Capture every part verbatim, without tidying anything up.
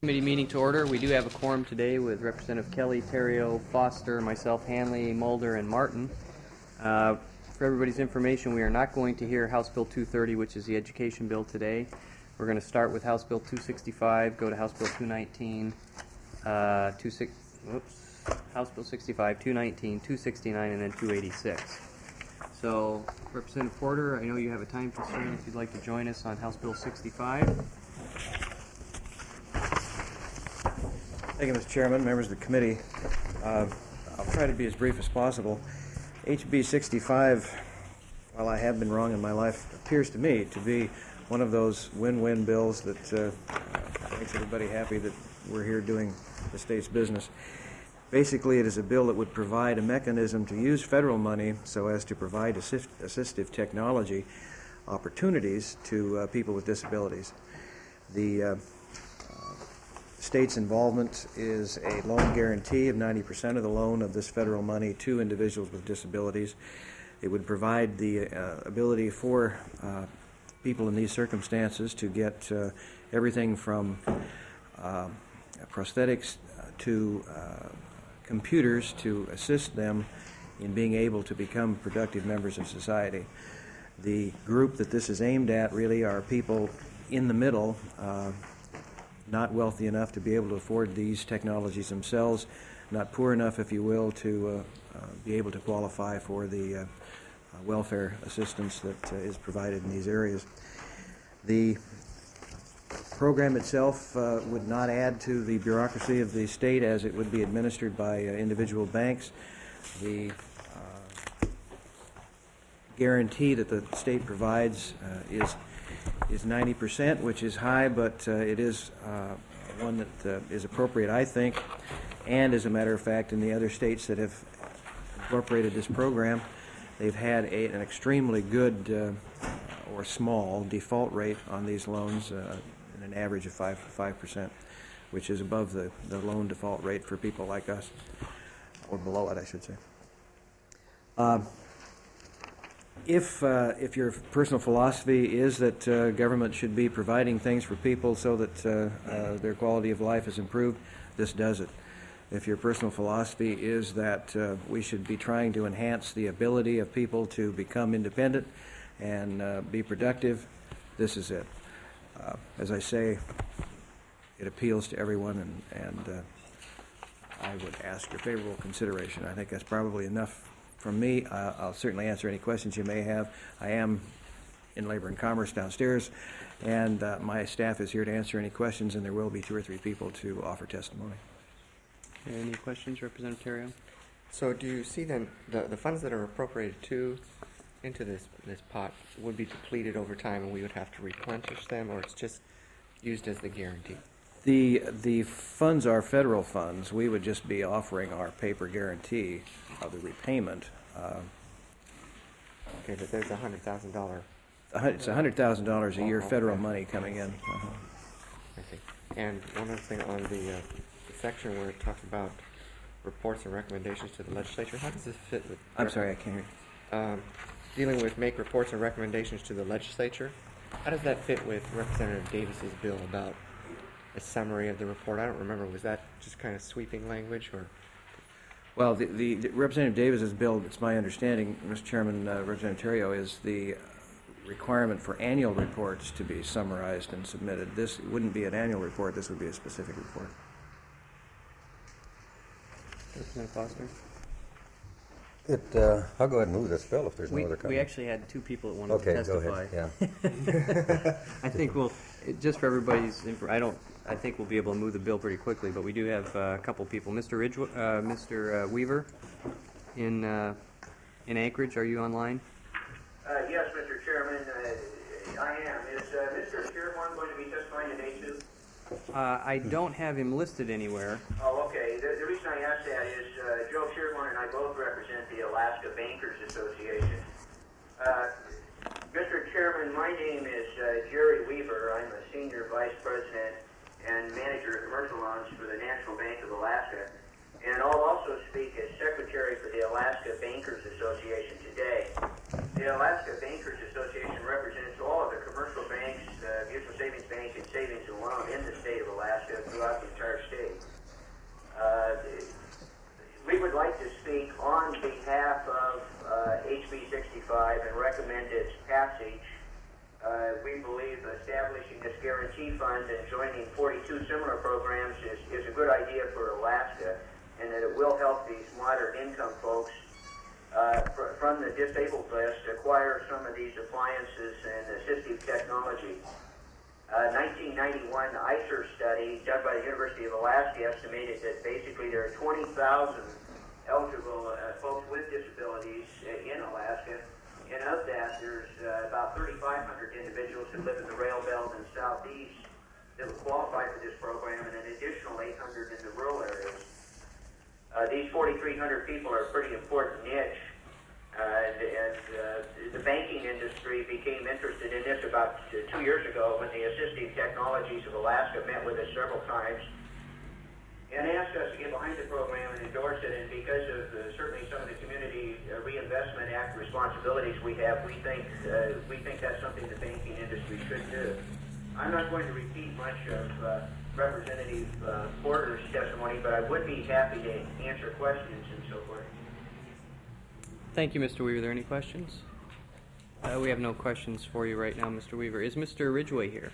Committee meeting to order. We do have a quorum today with Representative Kelly, Terrio, Foster, myself, Hanley, Mulder, and Martin. Uh, for everybody's information, we are not going to hear House Bill two thirty, which is the education bill today. We're going to start with House Bill two sixty-five, go to House Bill two nineteen, uh, two six, whoops, House Bill sixty-five, two nineteen, two sixty-nine, and then two eighty-six. So, Representative Porter, I know you have a time constraint. If you'd like to join us on House Bill sixty-five. Thank you, Mister Chairman, members of the committee. Uh, I'll try to be as brief as possible. H B sixty-five, while I have been wrong in my life, appears to me to be one of those win-win bills that uh, makes everybody happy that we're here doing the state's business. Basically, it is a bill that would provide a mechanism to use federal money so as to provide assist assistive technology opportunities to uh, people with disabilities. The uh, state's involvement is a loan guarantee of ninety percent of the loan of this federal money to individuals with disabilities. It would provide the uh, ability for uh, people in these circumstances to get uh, everything from uh, prosthetics to uh, computers to assist them in being able to become productive members of society. The group that this is aimed at really are people in the middle, uh, not wealthy enough to be able to afford these technologies themselves, not poor enough, if you will, to uh, uh, be able to qualify for the uh, uh, welfare assistance that uh, is provided in these areas. The program itself uh, would not add to the bureaucracy of the state as it would be administered by uh, individual banks. The uh, guarantee that the state provides uh, is is ninety percent, which is high, but uh, it is uh, one that uh, is appropriate, I think. And as a matter of fact, in the other states that have incorporated this program, they've had a, an extremely good uh, or small default rate on these loans, uh, in an average of five five percent, which is above the, the loan default rate for people like us, or below it, I should say. Uh, If, uh, if your personal philosophy is that uh, government should be providing things for people so that uh, uh, their quality of life is improved, this does it. If your personal philosophy is that uh, we should be trying to enhance the ability of people to become independent and uh, be productive, this is it. Uh, as I say, it appeals to everyone, and, and uh, I would ask your favorable consideration. I think that's probably enough from me. Uh, I'll certainly answer any questions you may have. I am in Labor and Commerce downstairs, and uh, my staff is here to answer any questions, and there will be two or three people to offer testimony. Any questions, Representative Terrio? So do you see then the, the funds that are appropriated to into this, this pot would be depleted over time and we would have to replenish them, or it's just used as the guarantee? The, the funds are federal funds. We would just be offering our paper guarantee of the repayment. Uh, okay, but there's a one hundred thousand dollars. It's one hundred thousand dollars a year oh, federal okay. money coming in. Uh-huh. I see. And one other thing on the, uh, the section where it talks about reports and recommendations to the legislature, how does this fit with... I'm sorry, I can't hear you. Um, dealing with make reports and recommendations to the legislature, how does that fit with Representative Davis's bill about a summary of the report? I don't remember. Was that just kind of sweeping language, or? Well, the, the, the Representative Davis's bill, it's my understanding, Mister Chairman, uh, Representative Terrio, is the requirement for annual reports to be summarized and submitted. This wouldn't be an annual report. This would be a specific report. Representative Foster? It, uh, I'll go ahead and move this bill if there's We, no other comment. we actually had two people that wanted okay, to testify. go ahead. Yeah. I think we'll, it, just for everybody's, info, I don't, I think we'll be able to move the bill pretty quickly, but we do have uh, a couple people. Mister Ridge, uh, Mister Uh, Weaver in, uh, in Anchorage, are you online? Uh, yes, Mister Chairman, uh, I am. Is uh, Mister Shearhorn going to be testifying today too? Uh, I don't have him listed anywhere. Oh, okay. The, the reason I ask that is uh, Joe Shearhorn and I both represent the Alaska Bankers Association. Uh, Mister Chairman, my name is uh, Jerry Weaver. I'm a Senior Vice President and Manager of Commercial Loans for the National Bank of Alaska. And I'll also speak as Secretary for the Alaska Bankers Association today. The Alaska Bankers Association represents all of the commercial banks, uh, mutual savings banks, and savings and loan in the state of Alaska, throughout the entire state. Uh, we would like to speak on behalf of uh, H B sixty-five and recommend its passage. Uh, we believe establishing this guarantee fund and joining forty-two similar programs is, is a good idea for Alaska, and that it will help these moderate income folks uh, fr- from the disabled list acquire some of these appliances and assistive technology. Uh, nineteen ninety-one I C E R study done by the University of Alaska estimated that basically there are twenty thousand eligible uh, folks with disabilities uh, in Alaska. And of that, there's uh, about thirty-five hundred individuals who live in the rail belt and southeast that would qualify for this program, and an additional eight hundred in the rural areas. Uh, these forty-three hundred people are a pretty important niche, uh, and, and uh, the banking industry became interested in this about two years ago when the Assistive Technologies of Alaska met with us several times and asked us to get behind the program and endorse it. And because of uh, certainly some of the Community uh, Reinvestment Act responsibilities we have, we think uh, we think that's something the banking industry should do. I'm not going to repeat much of uh, Representative uh, Porter's testimony, but I would be happy to answer questions and so forth. Thank you, Mister Weaver. Are there any questions? Uh, we have no questions for you right now, Mister Weaver. Is Mister Ridgway here?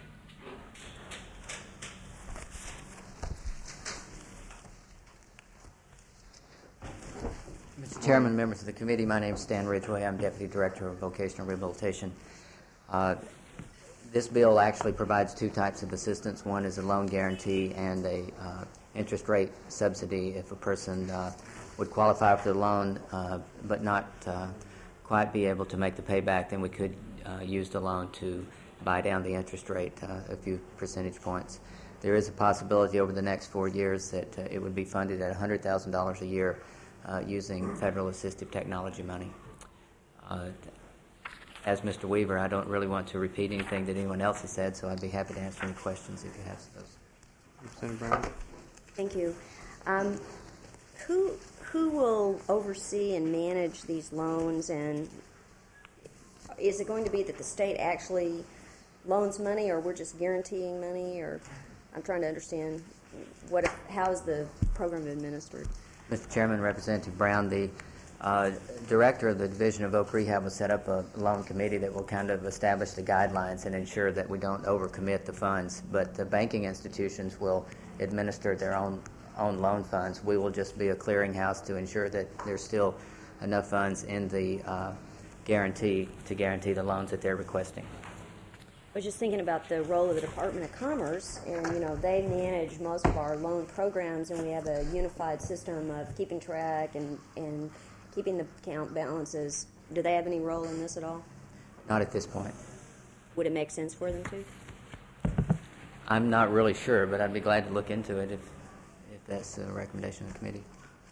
Mister Chairman, members of the committee, my name is Stan Ridgway. I'm Deputy Director of Vocational Rehabilitation. Uh, this bill actually provides two types of assistance. One is a loan guarantee and a uh, interest rate subsidy if a person uh, would qualify for the loan uh, but not uh, quite be able to make the payback. Then we could uh, use the loan to buy down the interest rate uh, a few percentage points. There is a possibility over the next four years that uh, it would be funded at one hundred thousand dollars a year Uh, using federal assistive technology money. Uh, as Mister Weaver, I don't really want to repeat anything that anyone else has said, so I'd be happy to answer any questions if you have those. Representative Brown? Thank you. Um, who who will oversee and manage these loans, and is it going to be that the state actually loans money, or we're just guaranteeing money? Or I'm trying to understand what how is the program administered? Mister Chairman, Representative Brown, the uh, director of the Division of Voc Rehab will set up a loan committee that will kind of establish the guidelines and ensure that we don't overcommit the funds. But the banking institutions will administer their own own loan funds. We will just be a clearinghouse to ensure that there's still enough funds in the uh, guarantee to guarantee the loans that they're requesting. I was just thinking about the role of the Department of Commerce, and you know they manage most of our loan programs, and we have a unified system of keeping track and, and keeping the account balances. Do they have any role in this at all? Not at this point. Would it make sense for them to? I'm not really sure, but I'd be glad to look into it if if that's a recommendation of the committee.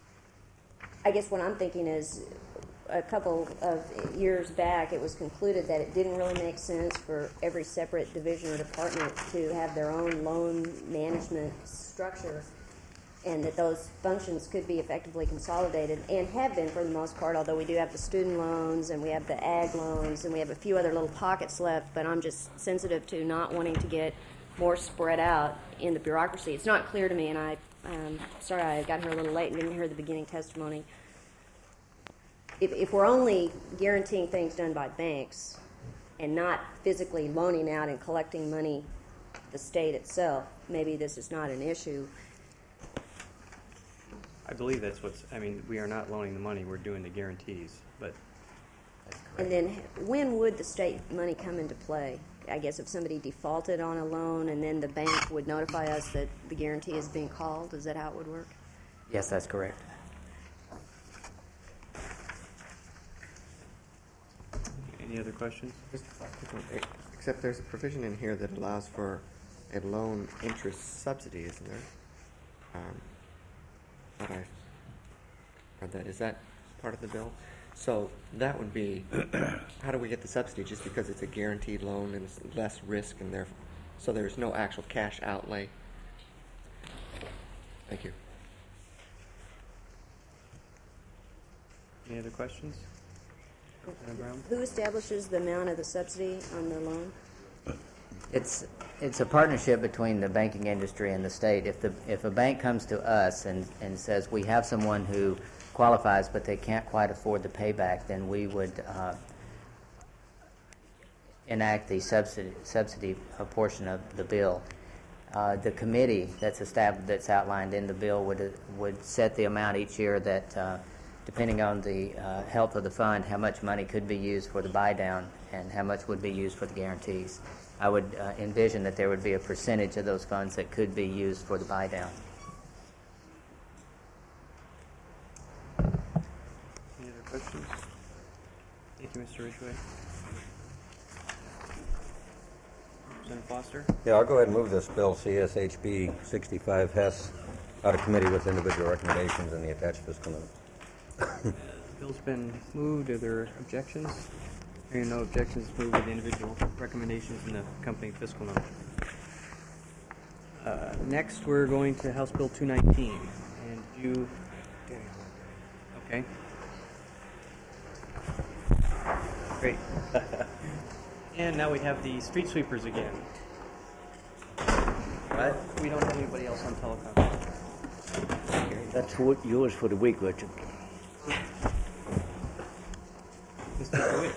I guess what I'm thinking is, a couple of years back, it was concluded that it didn't really make sense for every separate division or department to have their own loan management structure, and that those functions could be effectively consolidated, and have been for the most part, although we do have the student loans and we have the ag loans and we have a few other little pockets left. But I'm just sensitive to not wanting to get more spread out in the bureaucracy. It's not clear to me, and I, um, sorry I got here a little late and didn't hear the beginning testimony. If, if we're only guaranteeing things done by banks and not physically loaning out and collecting money the state itself, maybe this is not an issue. I believe that's what's, I mean, we are not loaning the money, we're doing the guarantees, but And then when would the state money come into play? I guess if somebody defaulted on a loan and then the bank would notify us that the guarantee is being called, is that how it would work? Yes, that's correct. any other questions? Just a quick one. Eh, Except there's a provision in here that allows for a loan interest subsidy, isn't there? Um, thought I read that. Is that part of the bill? So that would be, how do we get the subsidy? Just because it's a guaranteed loan and it's less risk, and therefore, so there's no actual cash outlay. Thank you. Any other questions? Madam Brown? Who establishes the amount of the subsidy on the loan? It's it's a partnership between the banking industry and the state. If the if a bank comes to us and, and says we have someone who qualifies but they can't quite afford the payback, then we would uh, enact the subsidy subsidy portion of the bill. Uh, the committee that's established, that's outlined in the bill, would uh, would set the amount each year that, uh, depending on the uh, health of the fund, how much money could be used for the buy down and how much would be used for the guarantees. I would uh, envision that there would be a percentage of those funds that could be used for the buy down. Any other questions? Thank you, Mister Ridgway. Representative Foster? Yeah, I'll go ahead and move this bill, C S H B sixty-five Hess, out of committee with individual recommendations and the attached fiscal note. The bill's been moved. Are there objections? Hearing no objections, moved with the individual recommendations in the accompanying fiscal note. Uh, next, we're going to House Bill two nineteen. And you... Okay. Great. And now we have the street sweepers again. But we don't have anybody else on telecom. That's what yours for the week, Richard. Mister DeWitt.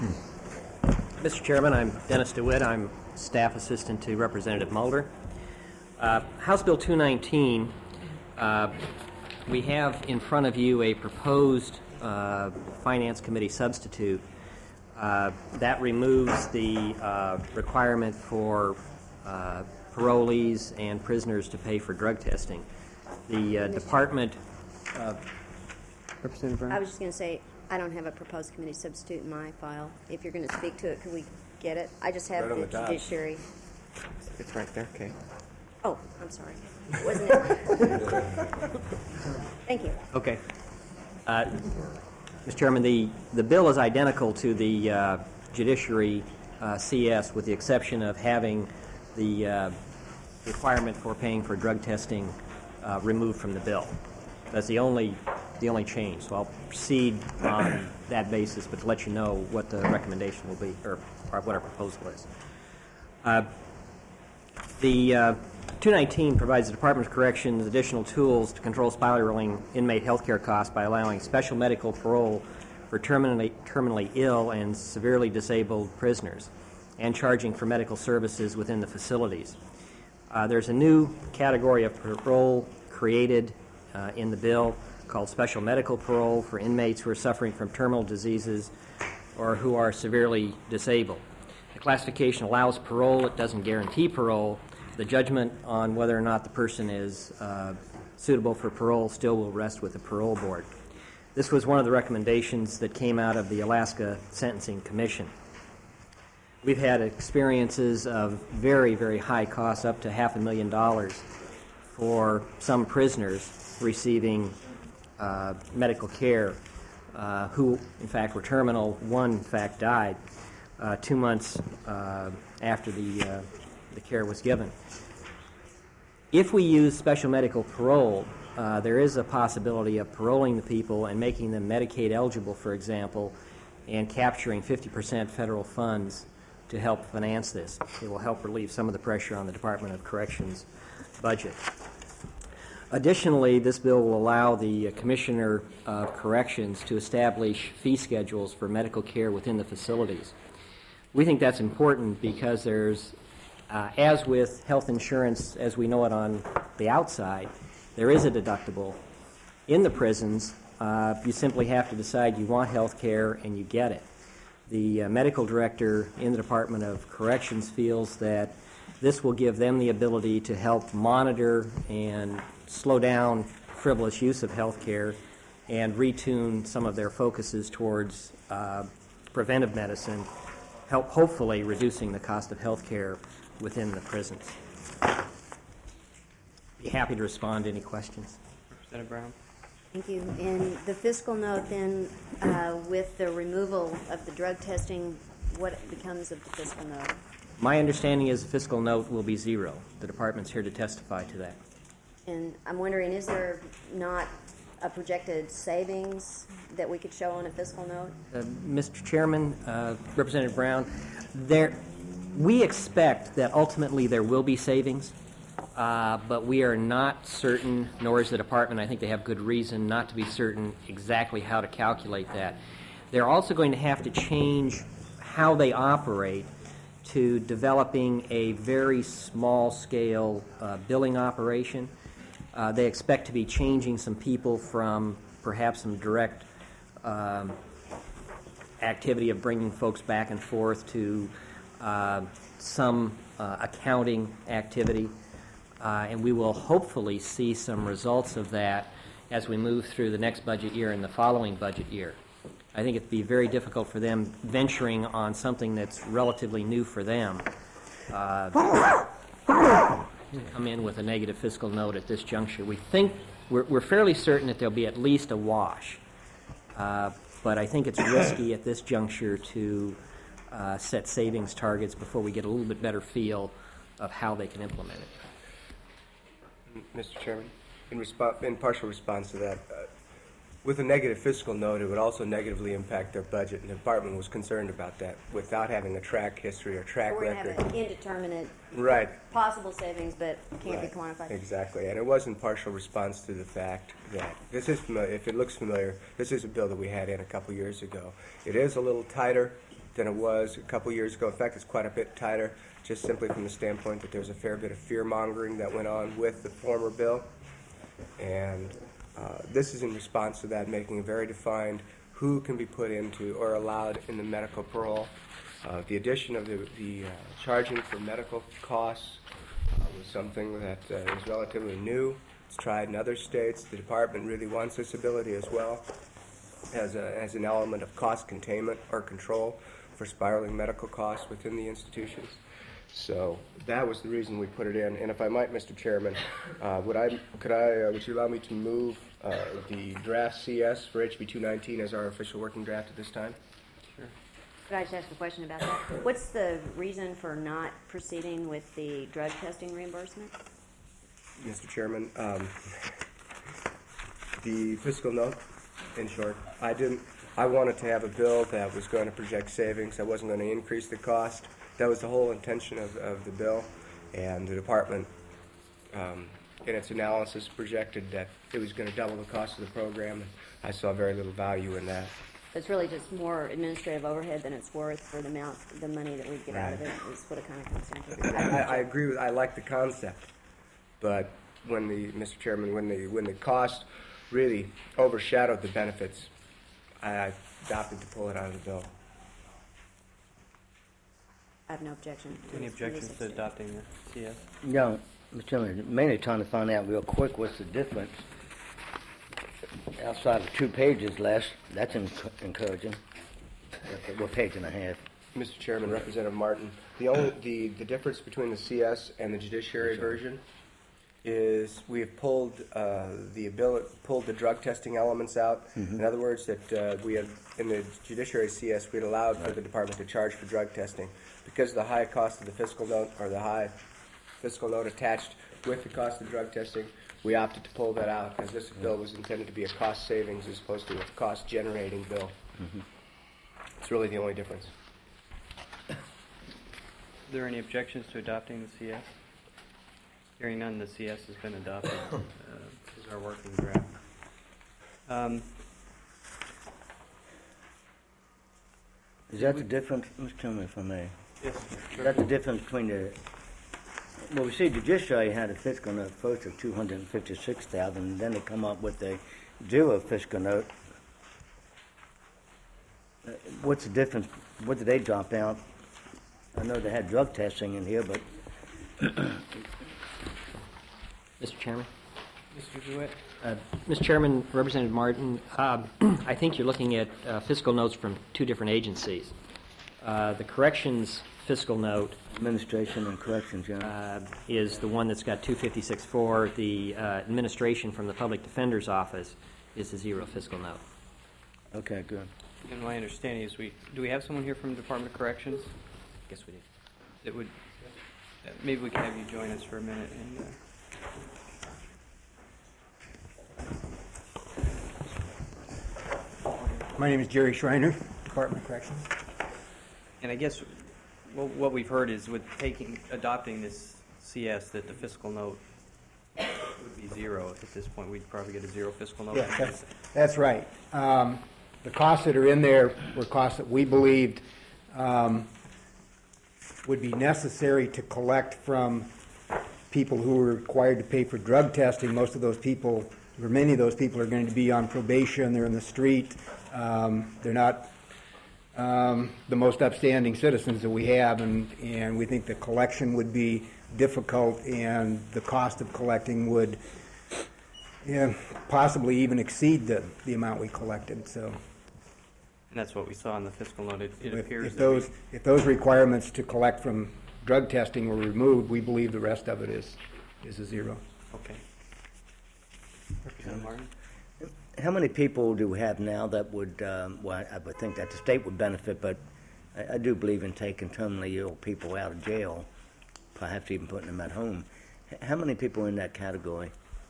Mister Chairman, I'm Dennis DeWitt. I'm staff assistant to Representative Mulder. Uh, House Bill two nineteen, uh, we have in front of you a proposed uh, Finance Committee substitute. Uh, that removes the uh, requirement for uh, parolees and prisoners to pay for drug testing. The uh, department... Uh, Representative Brown? I was just going to say, I don't have a proposed committee substitute in my file. If you're going to speak to it, could we get it? I just have Right on the the top. judiciary. It's right there, okay. Oh, I'm sorry. Wasn't it? Thank you. Okay. Uh, Mister Chairman, the, the bill is identical to the uh, Judiciary uh, C S with the exception of having the uh, requirement for paying for drug testing uh, removed from the bill. That's the only the only change. So I'll proceed on that basis, but to let you know what the recommendation will be, or, or what our proposal is. Uh, the uh, two nineteen provides the Department of Corrections additional tools to control spiraling inmate health care costs by allowing special medical parole for terminally, terminally ill and severely disabled prisoners and charging for medical services within the facilities. Uh, there's a new category of parole created uh, in the bill called special medical parole for inmates who are suffering from terminal diseases or who are severely disabled. The classification allows parole. It doesn't guarantee parole. The judgment on whether or not the person is uh, suitable for parole still will rest with the parole board. This was one of the recommendations that came out of the Alaska Sentencing Commission. We've had experiences of very, very high costs, up to half a million dollars, for some prisoners receiving uh, medical care uh, who, in fact, were terminal. One, in fact, died uh, two months uh, after the, uh, the care was given. If we use special medical parole, uh, there is a possibility of paroling the people and making them Medicaid eligible, for example, and capturing fifty percent federal funds to help finance this. It will help relieve some of the pressure on the Department of Corrections budget. Additionally, this bill will allow the uh, Commissioner of Corrections to establish fee schedules for medical care within the facilities. We think that's important because there's, uh, as with health insurance as we know it on the outside, there is a deductible. In the prisons, uh, you simply have to decide you want health care and you get it. The uh, medical director in the Department of Corrections feels that this will give them the ability to help monitor and slow down frivolous use of health care and retune some of their focuses towards uh, preventive medicine, help hopefully reducing the cost of health care within the prisons. Be happy to respond to any questions. Representative Brown? Thank you. And the fiscal note then, uh, with the removal of the drug testing, what becomes of the fiscal note? My understanding is the fiscal note will be zero. The department's here to testify to that. And I'm wondering, is there not a projected savings that we could show on a fiscal note? Uh, Mister Chairman, uh, Representative Brown, there we expect that ultimately there will be savings, uh, but we are not certain, nor is the department. I think they have good reason not to be certain exactly how to calculate that. They're also going to have to change how they operate to developing a very small-scale uh, billing operation. Uh, they expect to be changing some people from perhaps some direct um, activity of bringing folks back and forth to uh, some uh, accounting activity. Uh, and we will hopefully see some results of that as we move through the next budget year and the following budget year. I think it'd be very difficult for them venturing on something that's relatively new for them uh, to come in with a negative fiscal note at this juncture. We think, we're, we're fairly certain that there'll be at least a wash, uh, but I think it's risky at this juncture to uh, set savings targets before we get a little bit better feel of how they can implement it. Mister Chairman, in, respo- in partial response to that, uh, with a negative fiscal note, it would also negatively impact their budget, and the department was concerned about that without having a track history or track We're going to record. have an indeterminate Right. possible savings, but can't Right. be quantified. Exactly, and it was in partial response to the fact that this is familiar. If it looks familiar, this is a bill that we had in a couple years ago. It is a little tighter than it was a couple years ago. In fact, it's quite a bit tighter, just simply from the standpoint that there's a fair bit of fear-mongering that went on with the former bill. And uh, this is in response to that, making it very defined who can be put into or allowed in the medical parole. Uh, the addition of the, the uh, charging for medical costs uh, was something that uh, is relatively new. It's tried in other states. The department really wants this ability as well as, a, as an element of cost containment or control for spiraling medical costs within the institutions. So that was the reason we put it in. And if I might, Mister Chairman, uh, would I could I uh, would you allow me to move uh, the draft C S for H B two nineteen as our official working draft at this time? Sure. Could I just ask a question about that? What's the reason for not proceeding with the drug testing reimbursement? Mister Chairman, um, the fiscal note, in short, I didn't. I wanted to have a bill that was going to project savings. I wasn't going to increase the cost. That was the whole intention of, of the bill, and the department, um, in its analysis, projected that it was going to double the cost of the program. And I saw very little value in that. It's really just more administrative overhead than it's worth for the amount, the money that we get out of it. Is what it kind of comes down to. I, I agree with. I like the concept, but when the Mister Chairman, when the when the cost really overshadowed the benefits, I opted to pull it out of the bill. I have no objection. to Any this objections to decision. adopting the C S? Yeah, Mister Chairman, mainly trying to find out real quick what's the difference. Outside of two pages less, that's enc- encouraging. What page and a half? Mister Chairman, Representative Martin, the only the, the difference between the C S and the judiciary version is we have pulled uh, the ability pulled the drug testing elements out. Mm-hmm. In other words, that uh, we had in the judiciary C S we had allowed for the department to charge for drug testing because of the high cost of the fiscal note or the high fiscal note attached with the cost of drug testing. We opted to pull that out as this bill was intended to be a cost savings as opposed to a cost generating bill. Mm-hmm. It's really the only difference. Are there any objections to adopting the C S? Hearing none, the C S has been adopted uh, as our working draft. Um, Is that the difference, Mister Chairman, if I may? yes, Is that the difference between the, well, we see judiciary had a fiscal note first of two hundred fifty-six thousand, and then they come up with a zero fiscal note. Uh, What's the difference? What did they drop out? I know they had drug testing in here, but Mister Chairman? Mister Jewett? Uh, Mister Chairman, Representative Martin, uh, I think you're looking at uh, fiscal notes from two different agencies. Uh, the corrections fiscal note administration and corrections, yeah. uh, is the one that's got two fifty-six four. The uh, administration from the Public Defender's Office is the zero fiscal note. Okay, good. And my understanding is we, do we have someone here from the Department of Corrections? Guess we do. That would, uh, maybe we can have you join us for a minute and, uh, My name is Jerry Schreiner, Department of Corrections. and I guess Well, what we've heard is with taking, adopting this C S, that the fiscal note would be zero. At this point, we'd probably get a zero fiscal note. Yeah, that's, that's right. Um, the costs that are in there were costs that we believed um, would be necessary to collect from people who were required to pay for drug testing. Most of those people, or many of those people, are going to be on probation. They're in the street. Um, they're not um, the most upstanding citizens that we have, and, and we think the collection would be difficult, and the cost of collecting would yeah, possibly even exceed the, the amount we collected. So, And that's what we saw in the fiscal note. It, it if, appears if that those we, if those requirements to collect from drug testing were removed, we believe the rest of it is is a zero. okay. Representative Martin? How many people do we have now that would, um, well, I would think that the state would benefit, but I, I do believe in taking terminally ill people out of jail, perhaps even putting them at home. H- How many people in that category?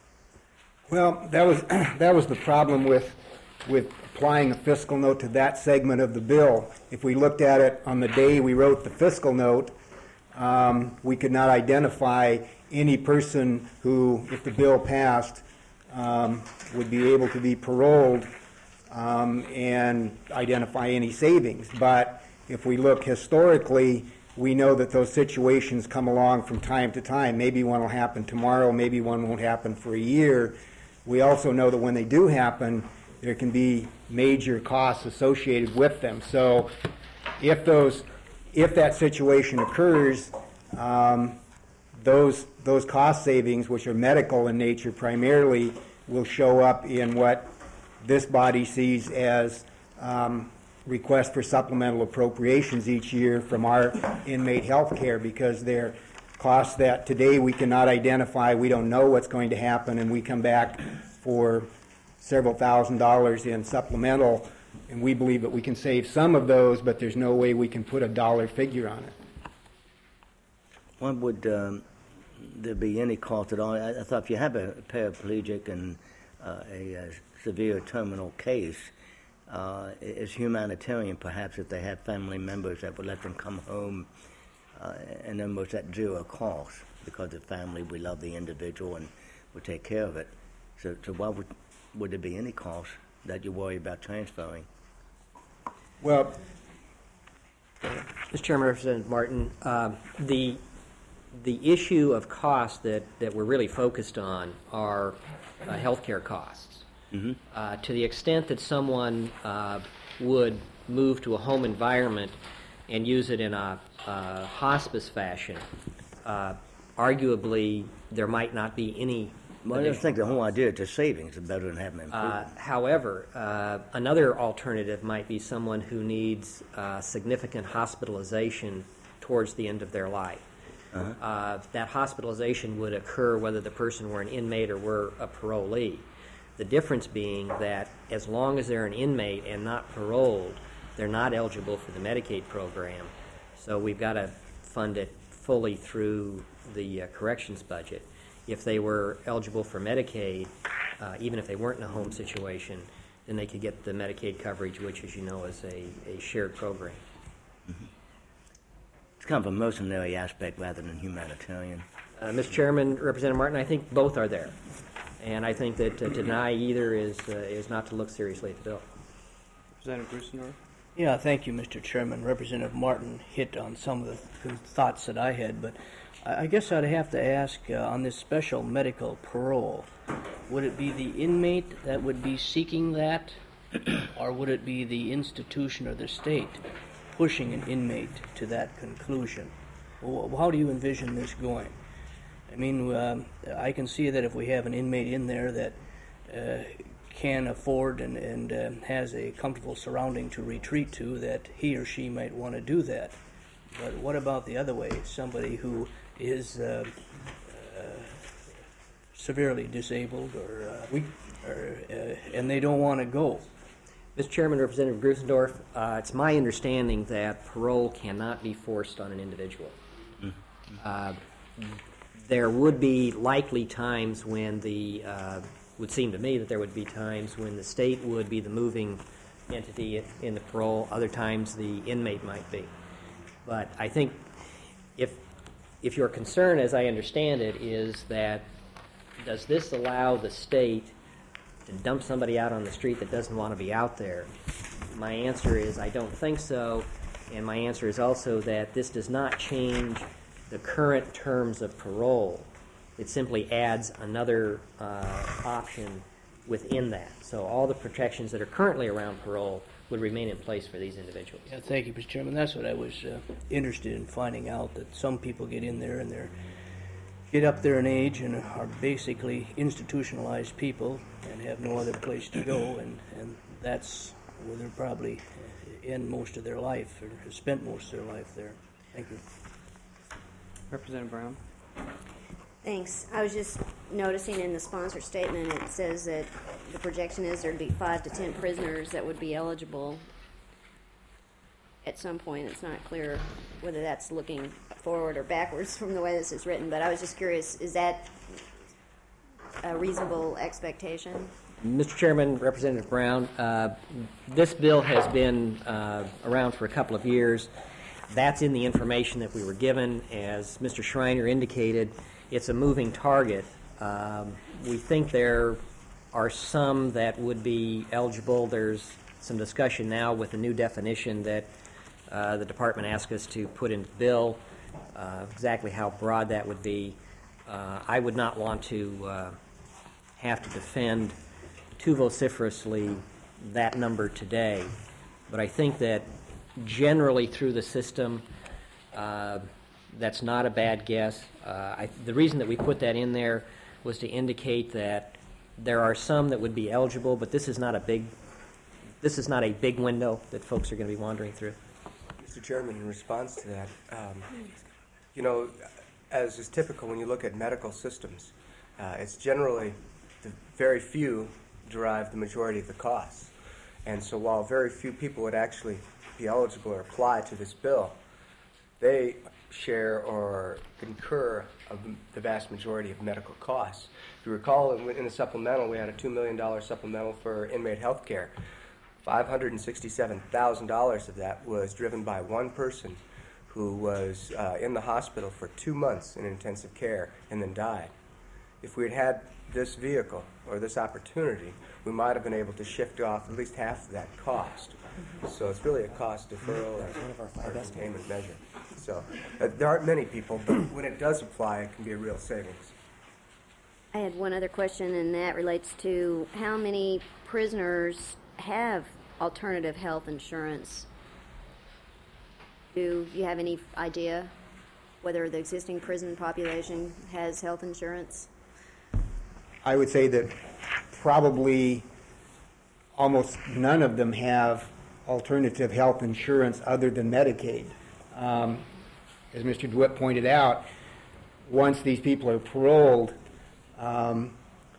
Well, that was that was the problem with with applying a fiscal note to that segment of the bill. If we looked at it on the day we wrote the fiscal note, um, we could not identify any person who, if the bill passed, um, would be able to be paroled um, and identify any savings. But if we look historically, we know that those situations come along from time to time. Maybe one will happen tomorrow, maybe one won't happen for a year. We also know that when they do happen, there can be major costs associated with them. So if those, if that situation occurs, um, those those cost savings, which are medical in nature primarily, will show up in what this body sees as um, requests for supplemental appropriations each year from our inmate health care, because they're costs that today we cannot identify, we don't know what's going to happen, and we come back for several thousand dollars in supplemental, and we believe that we can save some of those, but there's no way we can put a dollar figure on it. Why would um, there be any cost at all? I, I thought if you have a paraplegic and uh, a, a severe terminal case, uh, it's humanitarian perhaps if they have family members that would let them come home, uh, and then was at zero cost because the family, we love the individual and we take care of it. So, so why would would there be any cost that you worry about transferring? Well, Mister Chairman, Representative Martin, uh, the the issue of costs that, that we're really focused on are uh, healthcare costs. Mm-hmm. Uh, to the extent that someone uh, would move to a home environment and use it in a uh, hospice fashion, uh, arguably there might not be any. Well, I just think the whole idea is savings is better than having improvement. Uh, however, uh, another alternative might be someone who needs uh, significant hospitalization towards the end of their life. Uh-huh. Uh, that hospitalization would occur whether the person were an inmate or were a parolee. The difference being that as long as they're an inmate and not paroled, they're not eligible for the Medicaid program. So we've got to fund it fully through the uh, corrections budget. If they were eligible for Medicaid, uh, even if they weren't in a home situation, then they could get the Medicaid coverage, which, as you know, is a, a shared program. Mm-hmm. It's kind of a mercenary aspect rather than humanitarian. Uh, Mister Chairman, Representative Martin, I think both are there. And I think that uh, to deny either is, uh, is not to look seriously at the bill. Representative Grusendorf? Yeah, thank you, Mister Chairman. Representative Martin hit on some of the th- thoughts that I had, but I guess I'd have to ask uh, on this special medical parole, would it be the inmate that would be seeking that, or would it be the institution or the state pushing an inmate to that conclusion? Well, how do you envision this going? I mean, um, I can see that if we have an inmate in there that uh, can afford and, and uh, has a comfortable surrounding to retreat to, that he or she might want to do that. But what about the other way? Somebody who is uh, uh, severely disabled, or, uh, we, or uh, and they don't want to go. Mister Chairman, Representative Grusendorf, uh, it's my understanding that parole cannot be forced on an individual. Mm-hmm. Uh, there would be likely times when the, uh, would seem to me that there would be times when the state would be the moving entity in the parole, other times the inmate might be. But I think if if your concern, as I understand it, is that does this allow the state to dump somebody out on the street that doesn't want to be out there? My answer is I don't think so, and my answer is also that this does not change the current terms of parole. It simply adds another uh, option within that. So all the protections that are currently around parole would remain in place for these individuals. Yeah, thank you, Mister Chairman. That's what I was uh, interested in finding out, that some people get in there and they're get up there in age and are basically institutionalized people and have no other place to go, and, and that's where they're probably end most of their life, or have spent most of their life there. Thank you. Representative Brown. Thanks. I was just noticing in the sponsor statement it says that the projection is there'd be five to ten prisoners that would be eligible at some point. It's not clear whether that's looking forward or backwards from the way this is written, but I was just curious, is that a reasonable expectation? Mister Chairman, Representative Brown, uh, this bill has been uh, around for a couple of years. That's in the information that we were given. As Mister Schreiner indicated, it's a moving target. Um, we think there are some that would be eligible. There's some discussion now with the new definition that uh, the department asked us to put into the bill, uh, exactly how broad that would be. Uh, I would not want to uh, have to defend too vociferously that number today, but I think that generally through the system, uh, that's not a bad guess. Uh, I, the reason that we put that in there was to indicate that there are some that would be eligible, but this is not a big, this is not a big window that folks are going to be wandering through. Mister Chairman, in response to that, um, you know, as is typical when you look at medical systems, uh, it's generally the very few derive the majority of the costs. And so while very few people would actually be eligible or apply to this bill, they share or incur of the vast majority of medical costs. If you recall, in, in the supplemental, we had a two million dollars supplemental for inmate health care. five hundred sixty-seven thousand dollars of that was driven by one person who was uh, in the hospital for two months in intensive care and then died. If we had had this vehicle or this opportunity, we might have been able to shift off at least half of that cost. So it's really a cost deferral or containment measure. So uh, there aren't many people, but when it does apply, it can be a real savings. I had one other question, and that relates to how many prisoners have alternative health insurance. Do you have any idea whether the existing prison population has health insurance? I would say that probably almost none of them have alternative health insurance other than Medicaid. Um, as Mister DeWitt pointed out, once these people are paroled, um,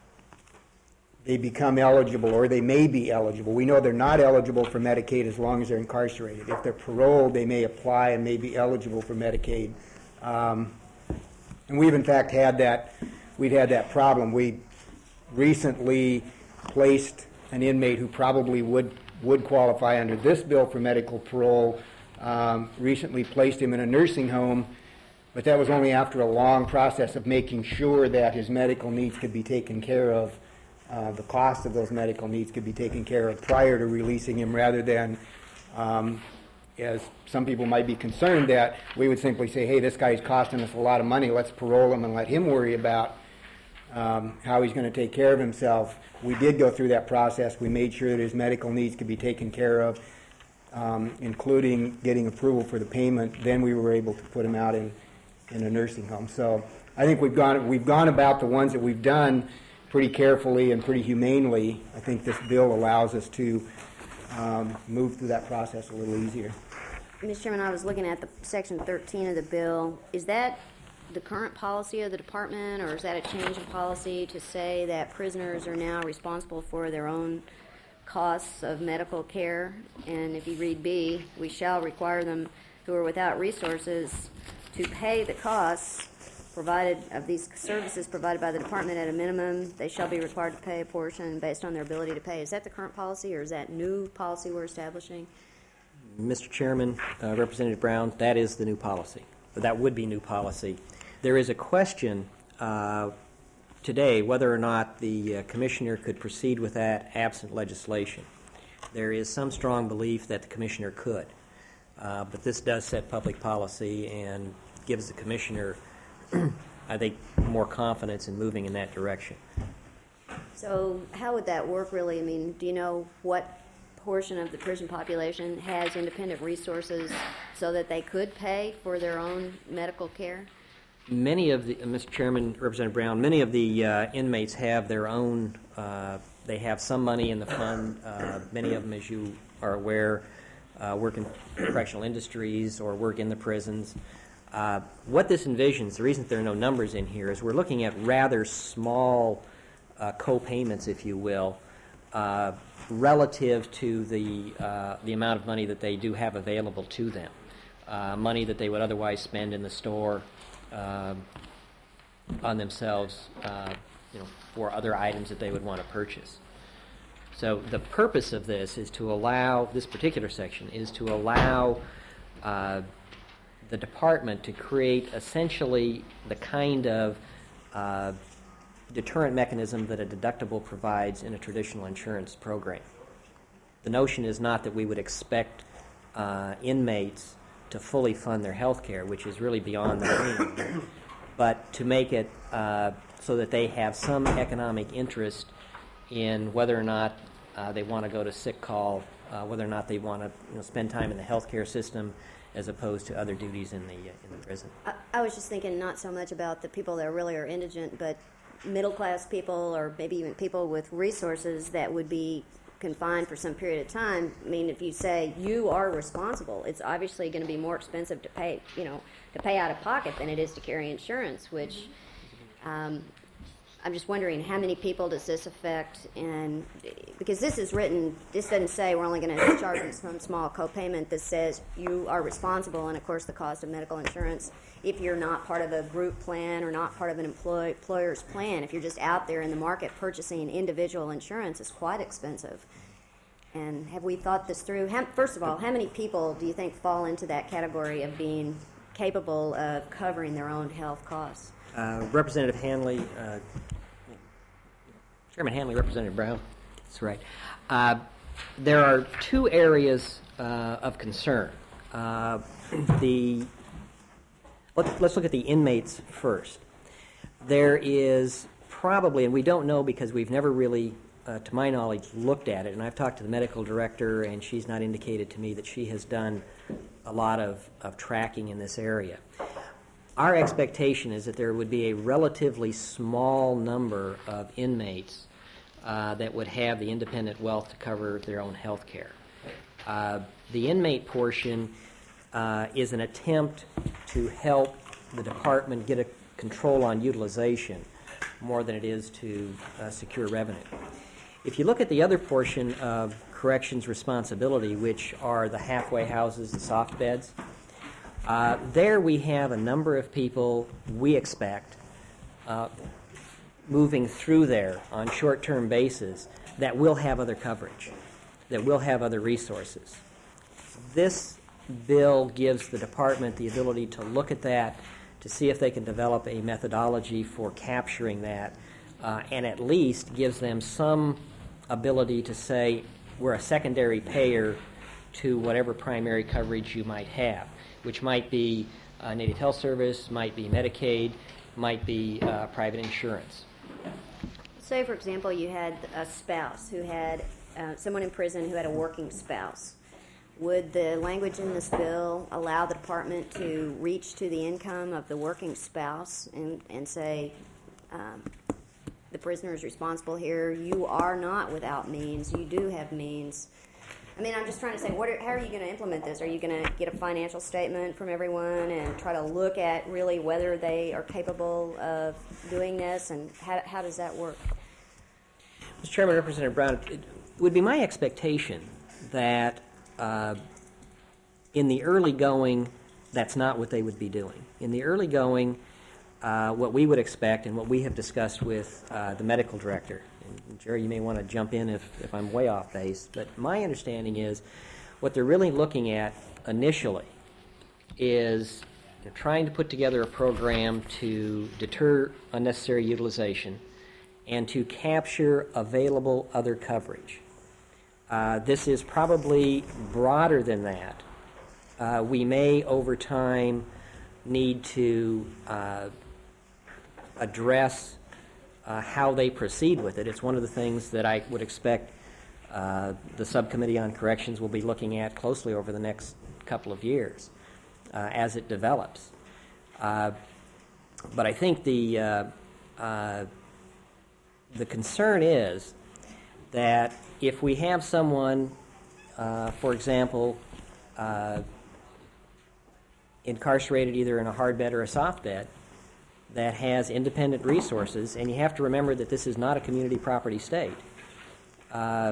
they become eligible, or they may be eligible. We know they're not eligible for Medicaid as long as they're incarcerated. If they're paroled, they may apply and may be eligible for Medicaid. Um, and we've in fact had that, we'd had that problem. We recently placed an inmate who probably would, would qualify under this bill for medical parole, um, recently placed him in a nursing home, but that was only after a long process of making sure that his medical needs could be taken care of. Uh, the cost of those medical needs could be taken care of prior to releasing him, rather than, um, as some people might be concerned, that we would simply say, hey, this guy's costing us a lot of money, let's parole him and let him worry about um, how he's going to take care of himself. We did go through that process. We made sure that his medical needs could be taken care of, um, including getting approval for the payment. Then we were able to put him out in, in a nursing home. So I think we've gone, we've gone about the ones that we've done pretty carefully and pretty humanely. I think this bill allows us to um, move through that process a little easier. Mister Chairman, I was looking at the section thirteen of the bill. Is that the current policy of the department, or is that a change in policy to say that prisoners are now responsible for their own costs of medical care? And if you read B, we shall require them who are without resources to pay the costs provided of these services provided by the department at a minimum. They shall be required to pay a portion based on their ability to pay. Is that the current policy, or is that new policy we're establishing? Mister Chairman, uh, Representative Brown, that is the new policy. That would be new policy. There is a question uh, today whether or not the uh, Commissioner could proceed with that absent legislation. There is some strong belief that the Commissioner could, uh, but this does set public policy and gives the Commissioner, I think, more confidence in moving in that direction. So how would that work really? I mean, do you know what portion of the prison population has independent resources so that they could pay for their own medical care? Many of the, uh, Mister Chairman, Representative Brown, many of the uh, inmates have their own, uh, they have some money in the fund. Uh, many of them, as you are aware, uh, work in correctional industries or work in the prisons. Uh, what this envisions, the reason there are no numbers in here, is we're looking at rather small uh, co-payments, if you will, uh, relative to the uh, the amount of money that they do have available to them, uh, money that they would otherwise spend in the store uh, on themselves, uh, you know, for other items that they would want to purchase. So the purpose of this is to allow, this particular section is to allow uh, the department to create essentially the kind of uh, deterrent mechanism that a deductible provides in a traditional insurance program. The notion is not that we would expect uh, inmates to fully fund their health care, which is really beyond their range, but to make it uh, so that they have some economic interest in whether or not uh, they want to go to sick call, uh, whether or not they want to you know, spend time in the health care system as opposed to other duties in the, uh, in the prison. I, I was just thinking not so much about the people that really are indigent, but middle-class people or maybe even people with resources that would be confined for some period of time. I mean, if you say you are responsible, it's obviously going to be more expensive to pay, you know, to pay out of pocket than it is to carry insurance, which um, I'm just wondering how many people does this affect, and because this is written, this doesn't say we're only going to charge some small co-payment. This says you are responsible, and of course the cost of medical insurance, if you're not part of a group plan or not part of an employ, employer's plan, if you're just out there in the market purchasing individual insurance, is quite expensive. And have we thought this through? How, first of all, how many people do you think fall into that category of being capable of covering their own health costs? Uh, Representative Hanley, uh, Chairman Hanley, Representative Brown, that's right. Uh, there are two areas uh, of concern. Uh, the let, let's look at the inmates first. There is probably, and we don't know because we've never really, uh, to my knowledge, looked at it, and I've talked to the medical director, and she's not indicated to me that she has done a lot of, of tracking in this area. Our expectation is that there would be a relatively small number of inmates uh, that would have the independent wealth to cover their own health care. Uh, the inmate portion uh, is an attempt to help the department get a control on utilization more than it is to uh, secure revenue. If you look at the other portion of corrections responsibility, which are the halfway houses, the soft beds, Uh, there we have a number of people we expect uh, moving through there on short-term basis that will have other coverage, that will have other resources. This bill gives the department the ability to look at that, to see if they can develop a methodology for capturing that, uh, and at least gives them some ability to say we're a secondary payer to whatever primary coverage you might have, which might be uh, Native Health Service, might be Medicaid, might be uh, private insurance. Say, for example, you had a spouse who had uh, someone in prison who had a working spouse. Would the language in this bill allow the department to reach to the income of the working spouse and, and say, um, the prisoner is responsible here, you are not without means, you do have means? I mean, I'm just trying to say, what are, how are you going to implement this? Are you going to get a financial statement from everyone and try to look at really whether they are capable of doing this, and how, how does that work? Mister Chairman, Representative Brown, it would be my expectation that uh, in the early going, that's not what they would be doing. In the early going, uh, what we would expect and what we have discussed with uh, the medical director, and Jerry, you may want to jump in if, if I'm way off base, but my understanding is What they're really looking at initially is they're trying to put together a program to deter unnecessary utilization and to capture available other coverage. Uh, this is probably broader than that. Uh, we may, over time, need to uh, address uh, how they proceed with it. It's one of the things that I would expect uh, the Subcommittee on Corrections will be looking at closely over the next couple of years uh, as it develops. Uh, but I think the uh, uh, the concern is that if we have someone, uh, for example, uh, incarcerated either in a hard bed or a soft bed that has independent resources, and you have to remember that this is not a community property state. Uh,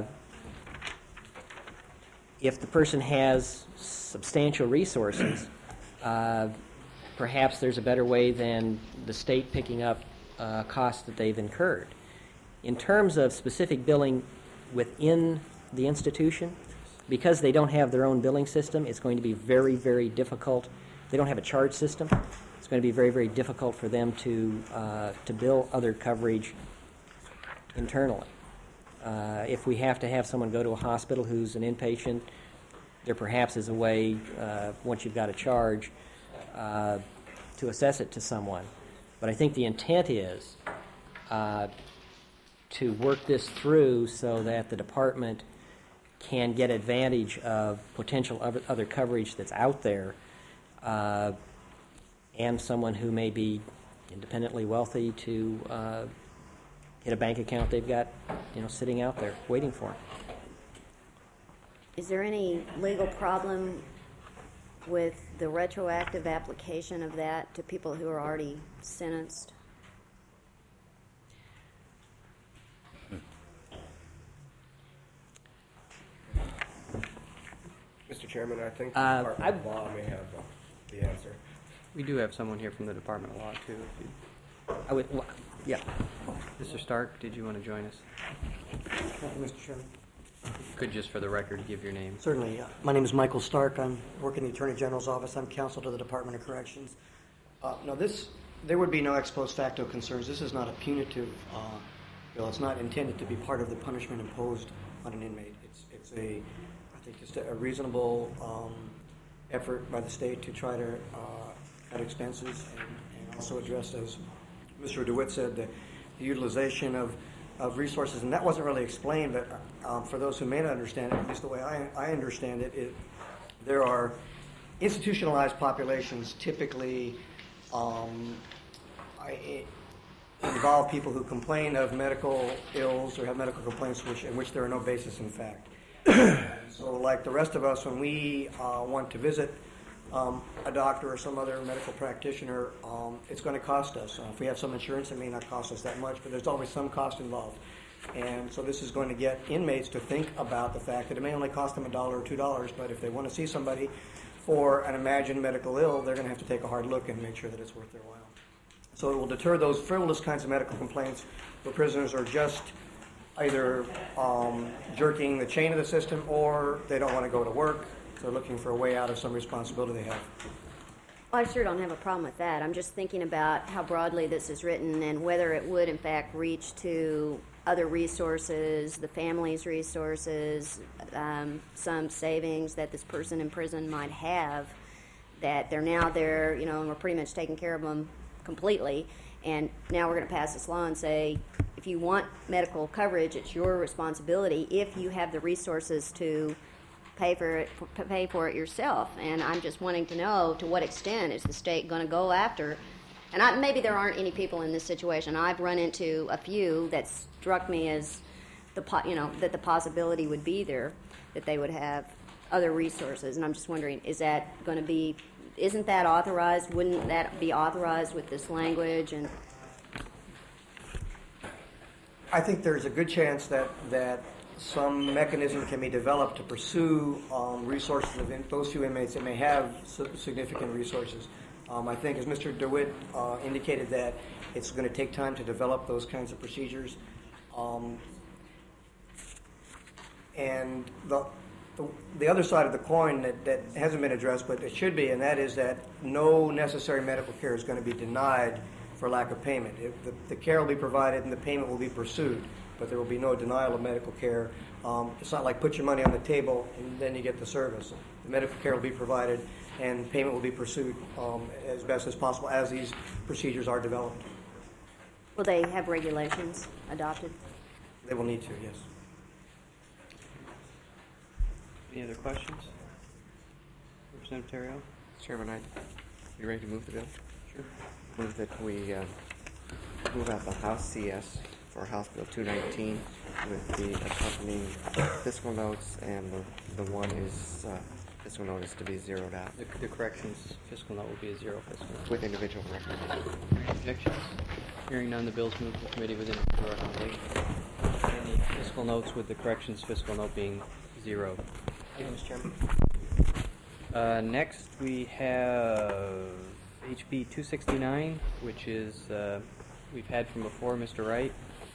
if the person has substantial resources, uh, perhaps there's a better way than the state picking up uh, costs that they've incurred. In terms of specific billing within the institution, because they don't have their own billing system, it's going to be very, very difficult. They don't have a charge system. It's going to be very, very difficult for them to uh, to bill other coverage internally. Uh, if we have to have someone go to a hospital who's an inpatient, there perhaps is a way, uh, once you've got a charge, uh, to assess it to someone. But I think the intent is uh, to work this through so that the department can get advantage of potential other, other coverage that's out there, uh, and someone who may be independently wealthy to uh, get a bank account they've got, you know, sitting out there waiting for them. Is there any legal problem with the retroactive application of that to people who are already sentenced? Mister Chairman, I think the Uh, Department of Law may have uh, the answer. We do have someone here from the Department of Law, too. If you... I would, well, yeah. Mister Stark, did you want to join us? Thank you, Mister Chairman. Could just for the record give your name. Certainly. Uh, my name is Michael Stark. I'm working in the Attorney General's office. I'm counsel to the Department of Corrections. Uh, now, this, there would be no ex post facto concerns. This is not a punitive uh, bill. It's not intended to be part of the punishment imposed on an inmate. It's, it's a, I think, just a, a reasonable um, effort by the state to try to uh, cut expenses and, and also address, as Mister DeWitt said, the, the utilization of of resources, and that wasn't really explained, but um, for those who may not understand it, at least the way I, I understand it, it, there are institutionalized populations typically um, I, it involve people who complain of medical ills or have medical complaints which, in which there are no basis in fact. So like the rest of us, when we uh, want to visit Um, a doctor or some other medical practitioner, um, it's going to cost us. Uh, if we have some insurance, it may not cost us that much, but there's always some cost involved. And so this is going to get inmates to think about the fact that it may only cost them a dollar or two dollars, but if they want to see somebody for an imagined medical ill, they're going to have to take a hard look and make sure that it's worth their while. So it will deter those frivolous kinds of medical complaints where prisoners are just either um, jerking the chain of the system or they don't want to go to work. They're looking for a way out of some responsibility they have. Well, I sure don't have a problem with that. I'm just thinking about how broadly this is written and whether it would, in fact, reach to other resources, the family's resources, um, some savings that this person in prison might have, that they're now there, you know, and we're pretty much taking care of them completely. And now we're going to pass this law and say, if you want medical coverage, it's your responsibility if you have the resources to pay for it, pay for it yourself. And I'm just wanting to know to what extent is the state going to go after. And I, maybe there aren't any people in this situation. I've run into a few that struck me as the you know that the possibility would be there that they would have other resources. And I'm just wondering, is that going to be? Isn't that authorized? Wouldn't that be authorized with this language? And I think there's a good chance that that. some mechanism can be developed to pursue um, resources of in, those few inmates that may have su- significant resources. Um, I think, as Mister DeWitt uh, indicated, that it's going to take time to develop those kinds of procedures. Um, and the, the, the other side of the coin that, that hasn't been addressed, but it should be, and that is that no necessary medical care is going to be denied for lack of payment. If the, the care will be provided and the payment will be pursued, but there will be no denial of medical care. Um, it's not like put your money on the table and then you get the service. The medical care will be provided and payment will be pursued um, as best as possible as these procedures are developed. Will they have regulations adopted? They will need to, yes. Any other questions? Representative Terrio? Chairman, I, you ready to move the bill? Sure. Move that we uh, move out the House C S for House Bill two nineteen with the accompanying fiscal notes, and the, the one is uh, fiscal note is to be zeroed out. The, the corrections fiscal note will be a zero fiscal note. With individual recommendations. Objections? Hearing none, the bills move to the committee with individual recommendation. Any fiscal notes with the corrections fiscal note being zero. Thank you, Mister Chairman. Uh, next, we have H B two sixty-nine, which is, uh, we've had from before, Mister Wright.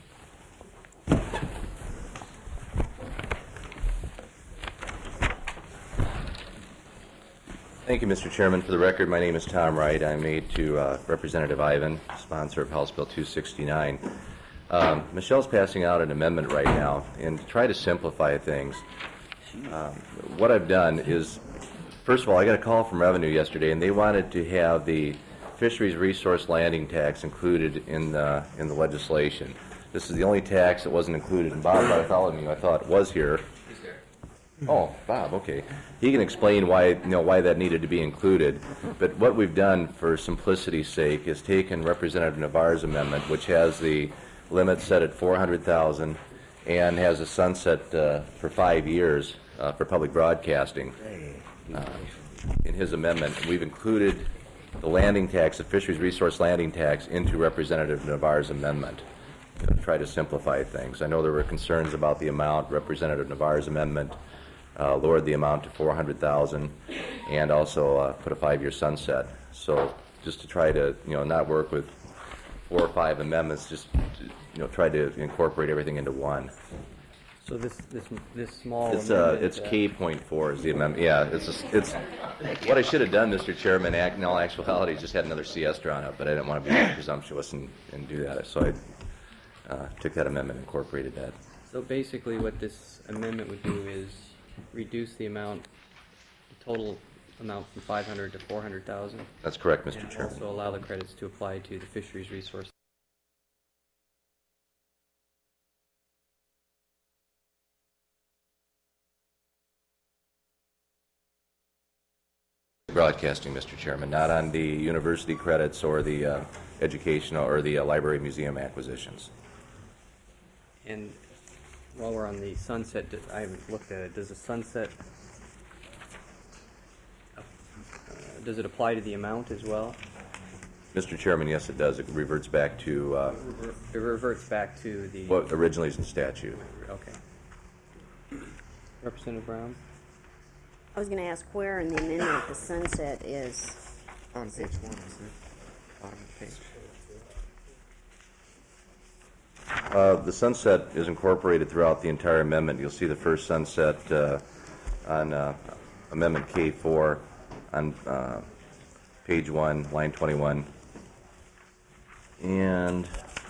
Thank you, Mister Chairman. For the record, my name is Tom Wright. I'm aide to uh, Representative Ivan, sponsor of House Bill two sixty-nine. Um, Michelle's passing out an amendment right now, and to try to simplify things, um, what I've done is, first of all, I got a call from Revenue yesterday, and they wanted to have the Fisheries Resource Landing Tax included in the, in the legislation. This is the only tax that wasn't included, and Bob Bartholomew, I thought, was here. Oh, Bob, okay. He can explain why, you know, why that needed to be included. But what we've done, for simplicity's sake, is taken Representative Navar's amendment, which has the limit set at four hundred thousand dollars and has a sunset uh, for five years uh, for public broadcasting. Uh, in his amendment, we've included the landing tax, the fisheries resource landing tax, into Representative Navar's amendment to try to simplify things. I know there were concerns about the amount. Representative Navar's amendment uh, lowered the amount to four hundred thousand dollars and also uh, put a five-year sunset. So just to try to, you know, not work with four or five amendments, just, you know, try to incorporate everything into one. So this this this small It's uh, amendment, it's uh, K point four is the amendment. Yeah, it's a, it's what I should have done, Mister Chairman. Act, in all actuality, just had another C S drawn up, but I didn't want to be presumptuous and, and do that. So I uh, took that amendment and incorporated that. So basically, what this amendment would do is reduce the amount, the total amount from five hundred to four hundred thousand. That's correct, Mister And Chairman. also allow the credits to apply to the fisheries resource. Broadcasting, Mister Chairman, not on the university credits or the uh, educational or the uh, library museum acquisitions. And while we're on the sunset, I haven't looked at it. Does the sunset, uh, does it apply to the amount as well? Mister Chairman, yes, it does. It reverts back to uh, It reverts back to the... what originally is in statute. Okay. Representative Brown? I was going to ask where in the amendment the sunset is. On page one, isn't it? Bottom of the page. Uh, the sunset is incorporated throughout the entire amendment. You'll see the first sunset uh, on uh, Amendment K four on uh, page one, line twenty-one. And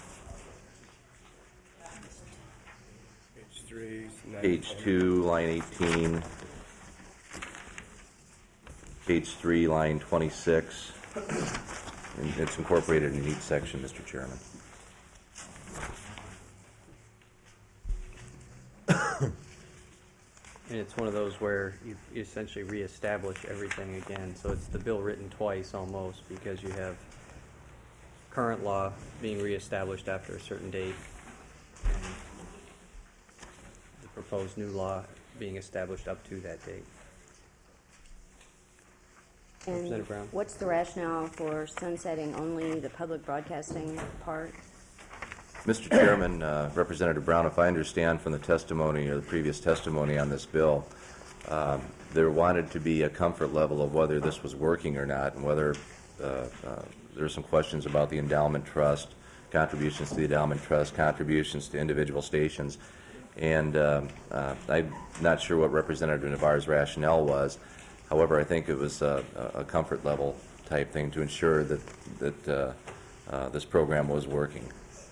Page three, page two, line eighteen. Page three, line twenty-six. And it's incorporated in each section, Mister Chairman. And it's one of those where you you essentially reestablish everything again. So it's the bill written twice almost, because you have current law being reestablished after a certain date and the proposed new law being established up to that date. And Representative Brown. what's the rationale for sunsetting only the public broadcasting part? Mister Chairman, uh, Representative Brown, if I understand from the testimony or the previous testimony on this bill, um, there wanted to be a comfort level of whether this was working or not, and whether uh, uh, there are some questions about the endowment trust, contributions to the endowment trust, contributions to individual stations. And um, uh, I'm not sure what Representative Navarre's rationale was. However, I think it was a, a comfort level type thing to ensure that, that uh, uh, this program was working.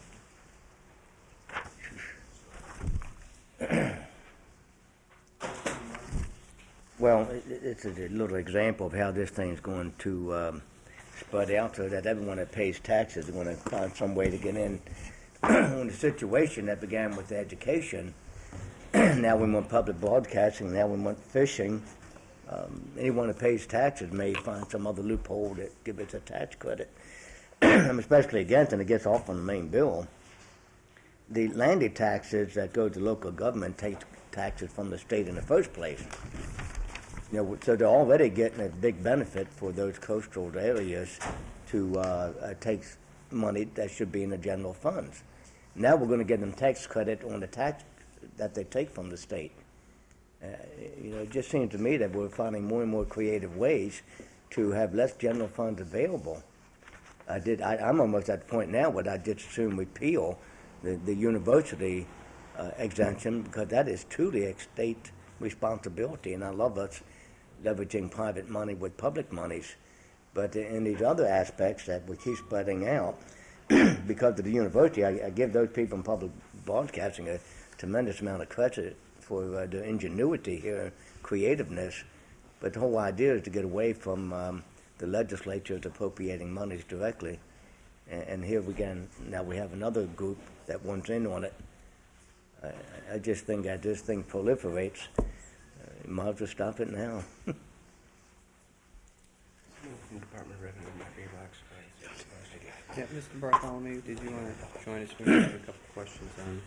Well, it- it's a little example of how this thing's going to um, spread out so that everyone that pays taxes is going to find some way to get in. In the situation that began with education, now we want public broadcasting, now we want fishing. Um, anyone that pays taxes may find some other loophole that gives us a tax credit. I'm especially against, and it gets off on the main bill, the landed taxes that go to local government take taxes from the state in the first place. You know, so they're already getting a big benefit for those coastal areas to uh, uh, take money that should be in the general funds. Now we're going to get them tax credit on the tax that they take from the state. Uh, you know, it just seems to me that we're finding more and more creative ways to have less general funds available. I did. I, I'm almost at the point now where I just assume repeal the, the university uh, exemption, because that is truly a state responsibility, and I love us leveraging private money with public monies. But in these other aspects that we keep spreading out, because of the university, I, I give those people in public broadcasting a tremendous amount of credit for uh, their ingenuity here, creativeness. But the whole idea is to get away from um, the legislatures appropriating monies directly. And, and here we can, now we have another group that wants in on it. I, I just think that this thing proliferates. Uh, you might as well stop it now. Department of Revenue, Mister Box. Yeah, Mister Bartholomew, did you want to join us? We have a couple of questions on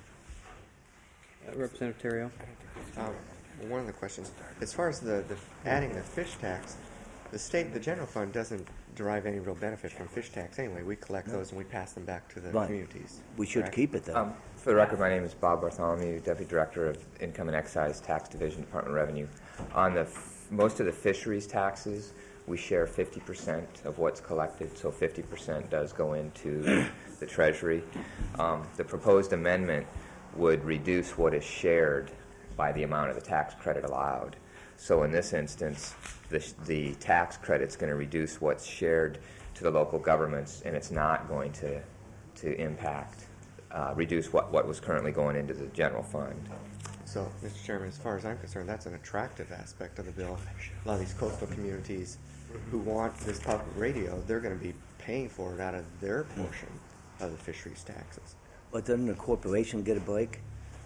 uh, Representative Terrio. Um, one of the questions, as far as the, the adding the fish tax, the state, the general fund doesn't derive any real benefit from fish tax anyway. We collect those and we pass them back to the Right. communities. We should correct? keep it, though. Um, for the record, my name is Bob Bartholomew, Deputy Director of Income and Excise Tax Division, Department of Revenue. On the f- most of the fisheries taxes, we share fifty percent of what's collected, so fifty percent does go into the Treasury. Um, the proposed amendment would reduce what is shared by the amount of the tax credit allowed. So in this instance, the, the tax credit's going to reduce what's shared to the local governments, and it's not going to, to impact, uh, reduce what, what was currently going into the general fund. So, Mister Chairman, as far as I'm concerned, that's an attractive aspect of the bill. A lot of these coastal communities who want this public radio, they're going to be paying for it out of their portion of the fisheries taxes. But doesn't the corporation get a break?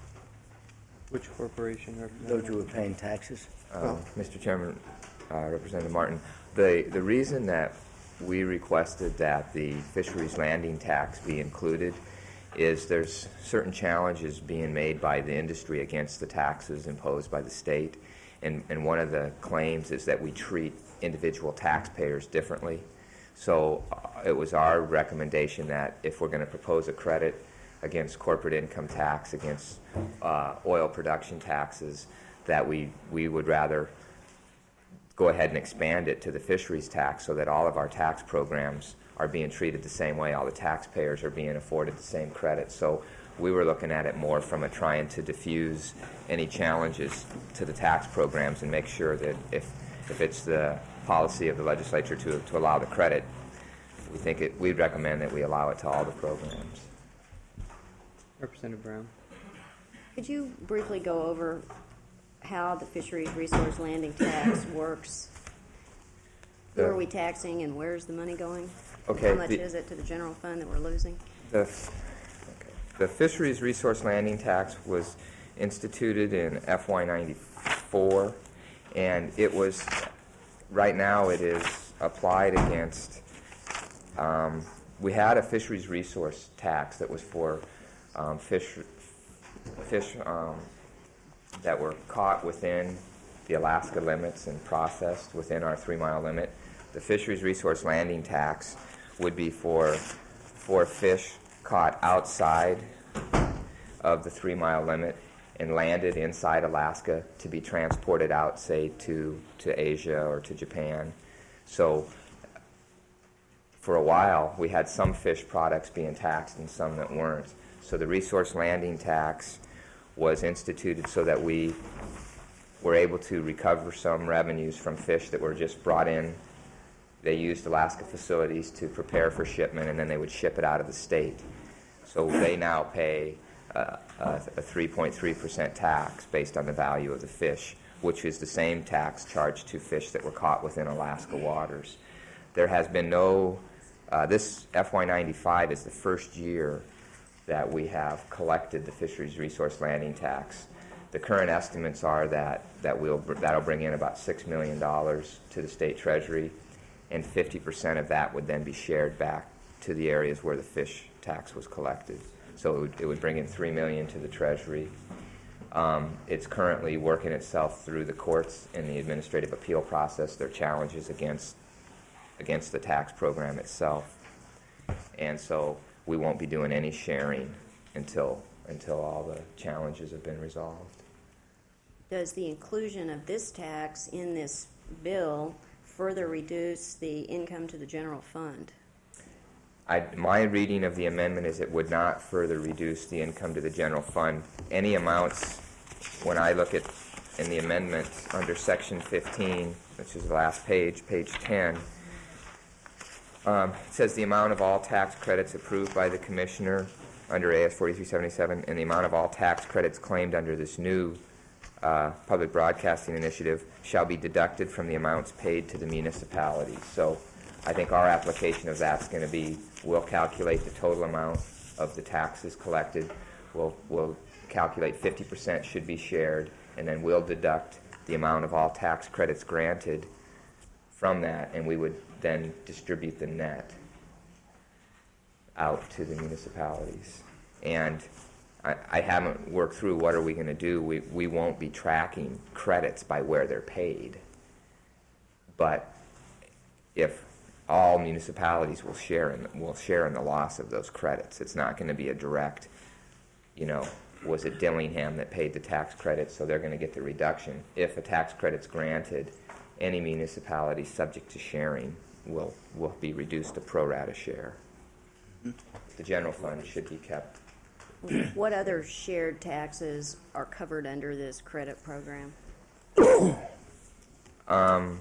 Which corporation? Those who are paying taxes? Um, Mister Chairman, uh, Representative Martin, the, the reason that we requested that the fisheries landing tax be included is there's certain challenges being made by the industry against the taxes imposed by the state, and, and one of the claims is that we treat individual taxpayers differently. So uh, it was our recommendation that if we're going to propose a credit against corporate income tax, against uh, oil production taxes, that we, we would rather go ahead and expand it to the fisheries tax so that all of our tax programs are being treated the same way. All the taxpayers are being afforded the same credit. So we were looking at it more from a trying to diffuse any challenges to the tax programs and make sure that if, if it's the policy of the legislature to, to allow the credit, we think it, we'd recommend that we allow it to all the programs. Representative Brown. Could you briefly go over how the fisheries resource landing tax works? Who The- are we taxing and where's the money going? Okay, How much the- is it to the general fund that we're losing? The, okay. The Fisheries Resource Landing Tax was instituted in F Y ninety-four, and it was, right now it is applied against, um, we had a fisheries resource tax that was for um, fish, fish um, that were caught within the Alaska limits and processed within our three-mile limit. The Fisheries Resource Landing Tax would be for, for fish caught outside of the three-mile limit and landed inside Alaska to be transported out, say, to, to Asia or to Japan. So for a while, we had some fish products being taxed and some that weren't. So the resource landing tax was instituted so that we were able to recover some revenues from fish that were just brought in. They used Alaska facilities to prepare for shipment, and then they would ship it out of the state. So they now pay uh, a, a three point three percent tax based on the value of the fish, which is the same tax charged to fish that were caught within Alaska waters. There has been no, uh, this F Y ninety-five is the first year that we have collected the Fisheries Resource Landing Tax. The current estimates are that, that we'll, that'll bring in about six million dollars to the state treasury, and fifty percent of that would then be shared back to the areas where the fish tax was collected. So it would, it would bring in three million dollars to the treasury. Um, it's currently working itself through the courts in the administrative appeal process. There are challenges against, against the tax program itself. And so we won't be doing any sharing until, until all the challenges have been resolved. Does the inclusion of this tax in this bill further reduce the income to the general fund? I, my reading of the amendment is it would not further reduce the income to the general fund. Any amounts, when I look at in the amendment under section fifteen, which is the last page, page ten, um, it says the amount of all tax credits approved by the commissioner under A S forty-three seventy-seven and the amount of all tax credits claimed under this new uh, public broadcasting initiative shall be deducted from the amounts paid to the municipalities. So I think our application of that's going to be, we'll calculate the total amount of the taxes collected. We'll, we'll calculate fifty percent should be shared, and then we'll deduct the amount of all tax credits granted from that, and we would then distribute the net out to the municipalities. And I, I haven't worked through what are we going to do. We, we won't be tracking credits by where they're paid. But if all municipalities will share in will share in the loss of those credits. It's not going to be a direct, you know, was it Dillingham that paid the tax credit, so they're going to get the reduction. If a tax credit's granted, any municipality subject to sharing will will be reduced to pro rata share. The general fund should be kept. What other shared taxes are covered under this credit program? um.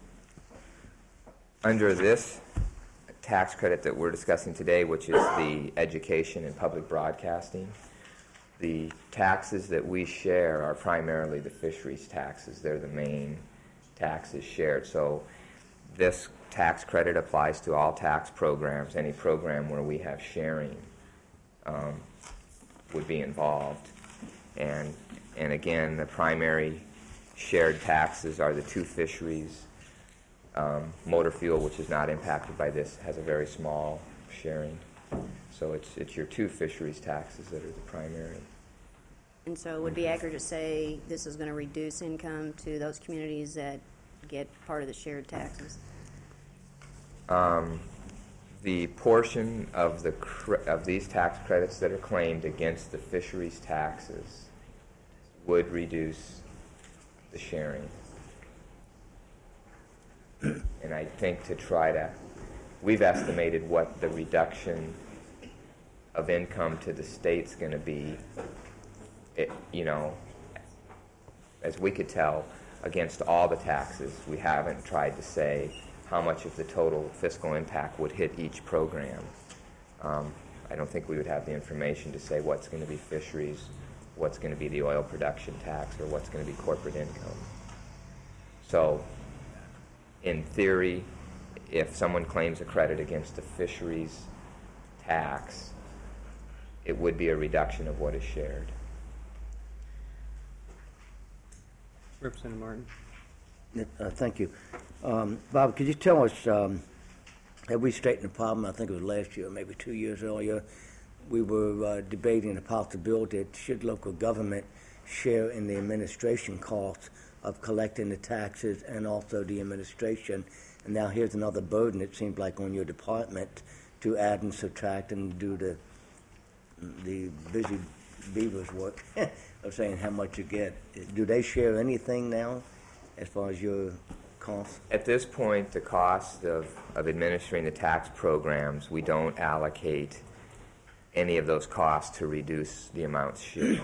Under this tax credit that we're discussing today, which is the education and public broadcasting, the taxes that we share are primarily the fisheries taxes. They're the main taxes shared. So this tax credit applies to all tax programs. Any program where we have sharing um, would be involved. And, and again, the primary shared taxes are the two fisheries. Um, motor fuel, which is not impacted by this, has a very small sharing. So it's it's your two fisheries taxes that are the primary. And so it would be accurate to say this is going to reduce income to those communities that get part of the shared taxes? Um, the portion of the cre- of these tax credits that are claimed against the fisheries taxes would reduce the sharing. And I think to try to, we've estimated what the reduction of income to the state's going to be, it, you know, as we could tell, against all the taxes. We haven't tried to say how much of the total fiscal impact would hit each program. Um, I don't think we would have the information to say what's going to be fisheries, what's going to be the oil production tax, or what's going to be corporate income. So, in theory, if someone claims a credit against the fisheries tax, it would be a reduction of what is shared. Representative Martin. Uh, thank you. Um, Bob, could you tell us, um, have we straightened the problem? I think it was last year, maybe two years earlier. We were uh, debating the possibility that should local government share in the administration costs of collecting the taxes and also the administration. And now here's another burden, it seems like, on your department to add and subtract and do the the busy beavers work of saying how much you get. Do they share anything now as far as your costs? At this point, the cost of, of administering the tax programs, we don't allocate any of those costs to reduce the amounts shared.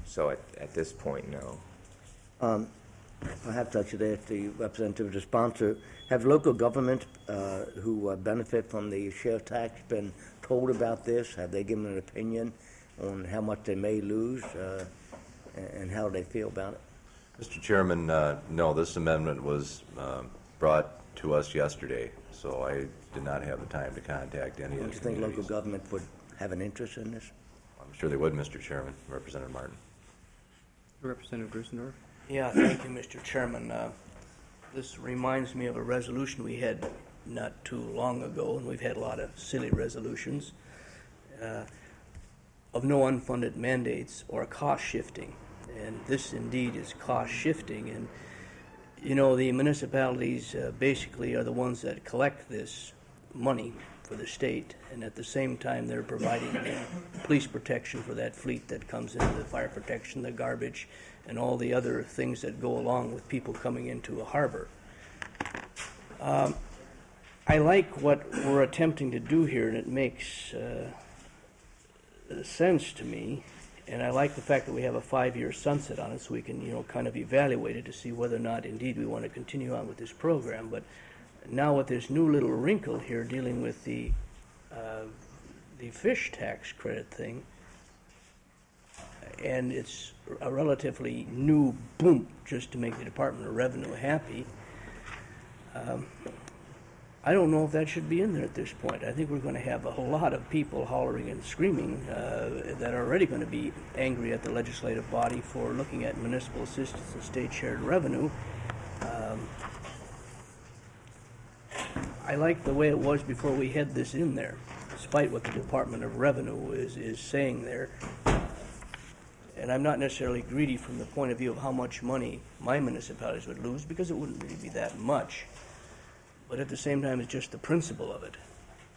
So at, at this point, no. Um, Perhaps I should ask the representative, the sponsor, have local governments uh, who uh, benefit from the share tax been told about this? Have they given an opinion on how much they may lose uh, and, and how they feel about it? Mister Chairman, uh, no, this amendment was uh, brought to us yesterday, so I did not have the time to contact any Do of you the think local communities. government would have an interest in this? I'm sure they would, Mister Chairman. Representative Martin. Representative Grusendorf. Yeah, thank you, Mister Chairman. Uh, this reminds me of a resolution we had not too long ago, and we've had a lot of silly resolutions, uh, of no unfunded mandates or cost shifting. And this indeed is cost shifting. And, you know, the municipalities uh, basically are the ones that collect this money for the state, and at the same time they're providing the police protection for that fleet that comes in, the fire protection, the garbage, and all the other things that go along with people coming into a harbor. Um, I like what we're attempting to do here, and it makes uh, sense to me. And I like the fact that we have a five-year sunset on it, so we can, you know, kind of evaluate it to see whether or not indeed we want to continue on with this program. But now with this new little wrinkle here dealing with the uh, the fish tax credit thing, and it's a relatively new boom just to make the Department of Revenue happy. Um, I don't know if that should be in there at this point. I think we're going to have a whole lot of people hollering and screaming uh, that are already going to be angry at the legislative body for looking at municipal assistance and state shared revenue. Um, I like the way it was before we had this in there, despite what the Department of Revenue is, is saying there. And I'm not necessarily greedy from the point of view of how much money my municipalities would lose, because it wouldn't really be that much. But at the same time, it's just the principle of it.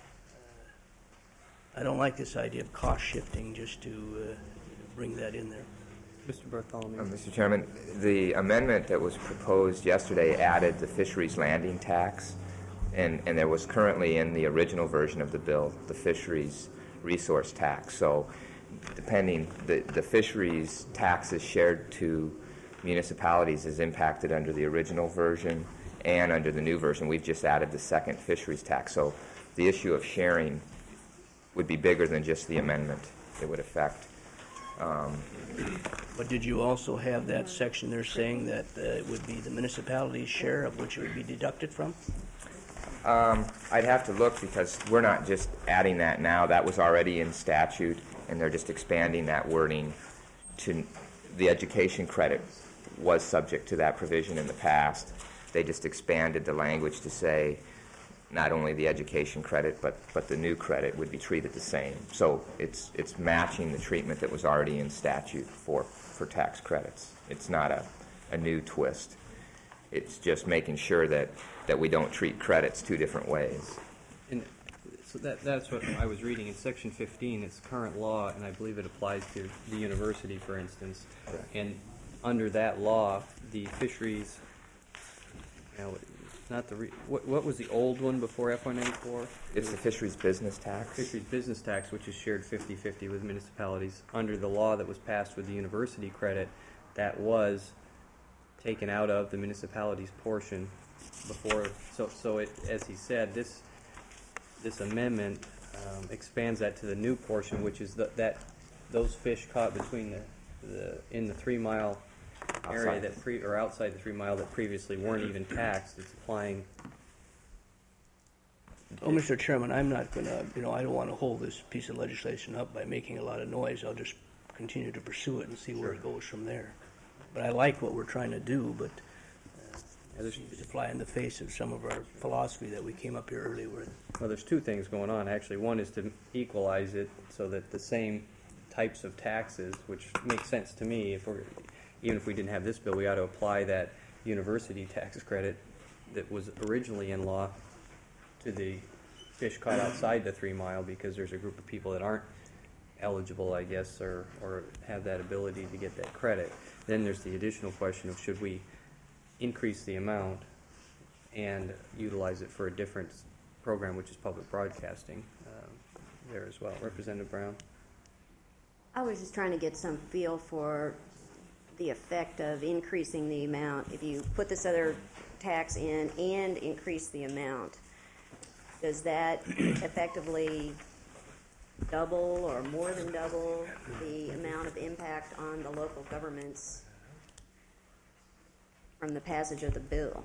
I don't like this idea of cost shifting just to uh, bring that in there. Mister Bartholomew. Uh, Mister Chairman, the amendment that was proposed yesterday added the fisheries landing tax, and, and there was currently in the original version of the bill the fisheries resource tax. So depending, the, the fisheries taxes shared to municipalities is impacted under the original version and under the new version. We've just added the second fisheries tax. So the issue of sharing would be bigger than just the amendment. It would affect. Um, but did you also have that section there saying that uh, it would be the municipality's share of which it would be deducted from? Um, I'd have to look, because we're not just adding that now. That was already in statute, and they're just expanding that wording to the education credit was subject to that provision in the past. They just expanded the language to say not only the education credit, but, but the new credit would be treated the same. So it's it's matching the treatment that was already in statute for, for tax credits. It's not a, a new twist. It's just making sure that, that we don't treat credits two different ways. And so that, that's what I was reading in Section fifteen. It's current law, and I believe it applies to the university, for instance. Correct. And under that law, the fisheries, you know, not the re, what, what was the old one before F one ninety-four? It's the fisheries business tax. Fisheries business tax, which is shared fifty-fifty with municipalities. Under the law that was passed with the university credit, that was taken out of the municipality's portion before. So, so it, as he said, this this amendment um, expands that to the new portion, which is the, that those fish caught between the, the in the three mile area Outside. that pre or outside the three mile that previously weren't even taxed. It's applying. Oh, Mister Chairman, I'm not going to, you know, I don't want to hold this piece of legislation up by making a lot of noise. I'll just continue to pursue it and see where it goes from there. But I like what we're trying to do, but uh, it seems to fly in the face of some of our philosophy that we came up here earlier with. Well, there's two things going on, actually. One is to equalize it so that the same types of taxes, which makes sense to me, if we're, even if we didn't have this bill, we ought to apply that university tax credit that was originally in law to the fish caught outside the three mile, because there's a group of people that aren't eligible, I guess, or, or have that ability to get that credit. Then there's the additional question of should we increase the amount and utilize it for a different program, which is public broadcasting um, there as well. Representative Brown. I was just trying to get some feel for the effect of increasing the amount. If you put this other tax in and increase the amount, does that effectively double or more than double the amount of impact on the local governments from the passage of the bill?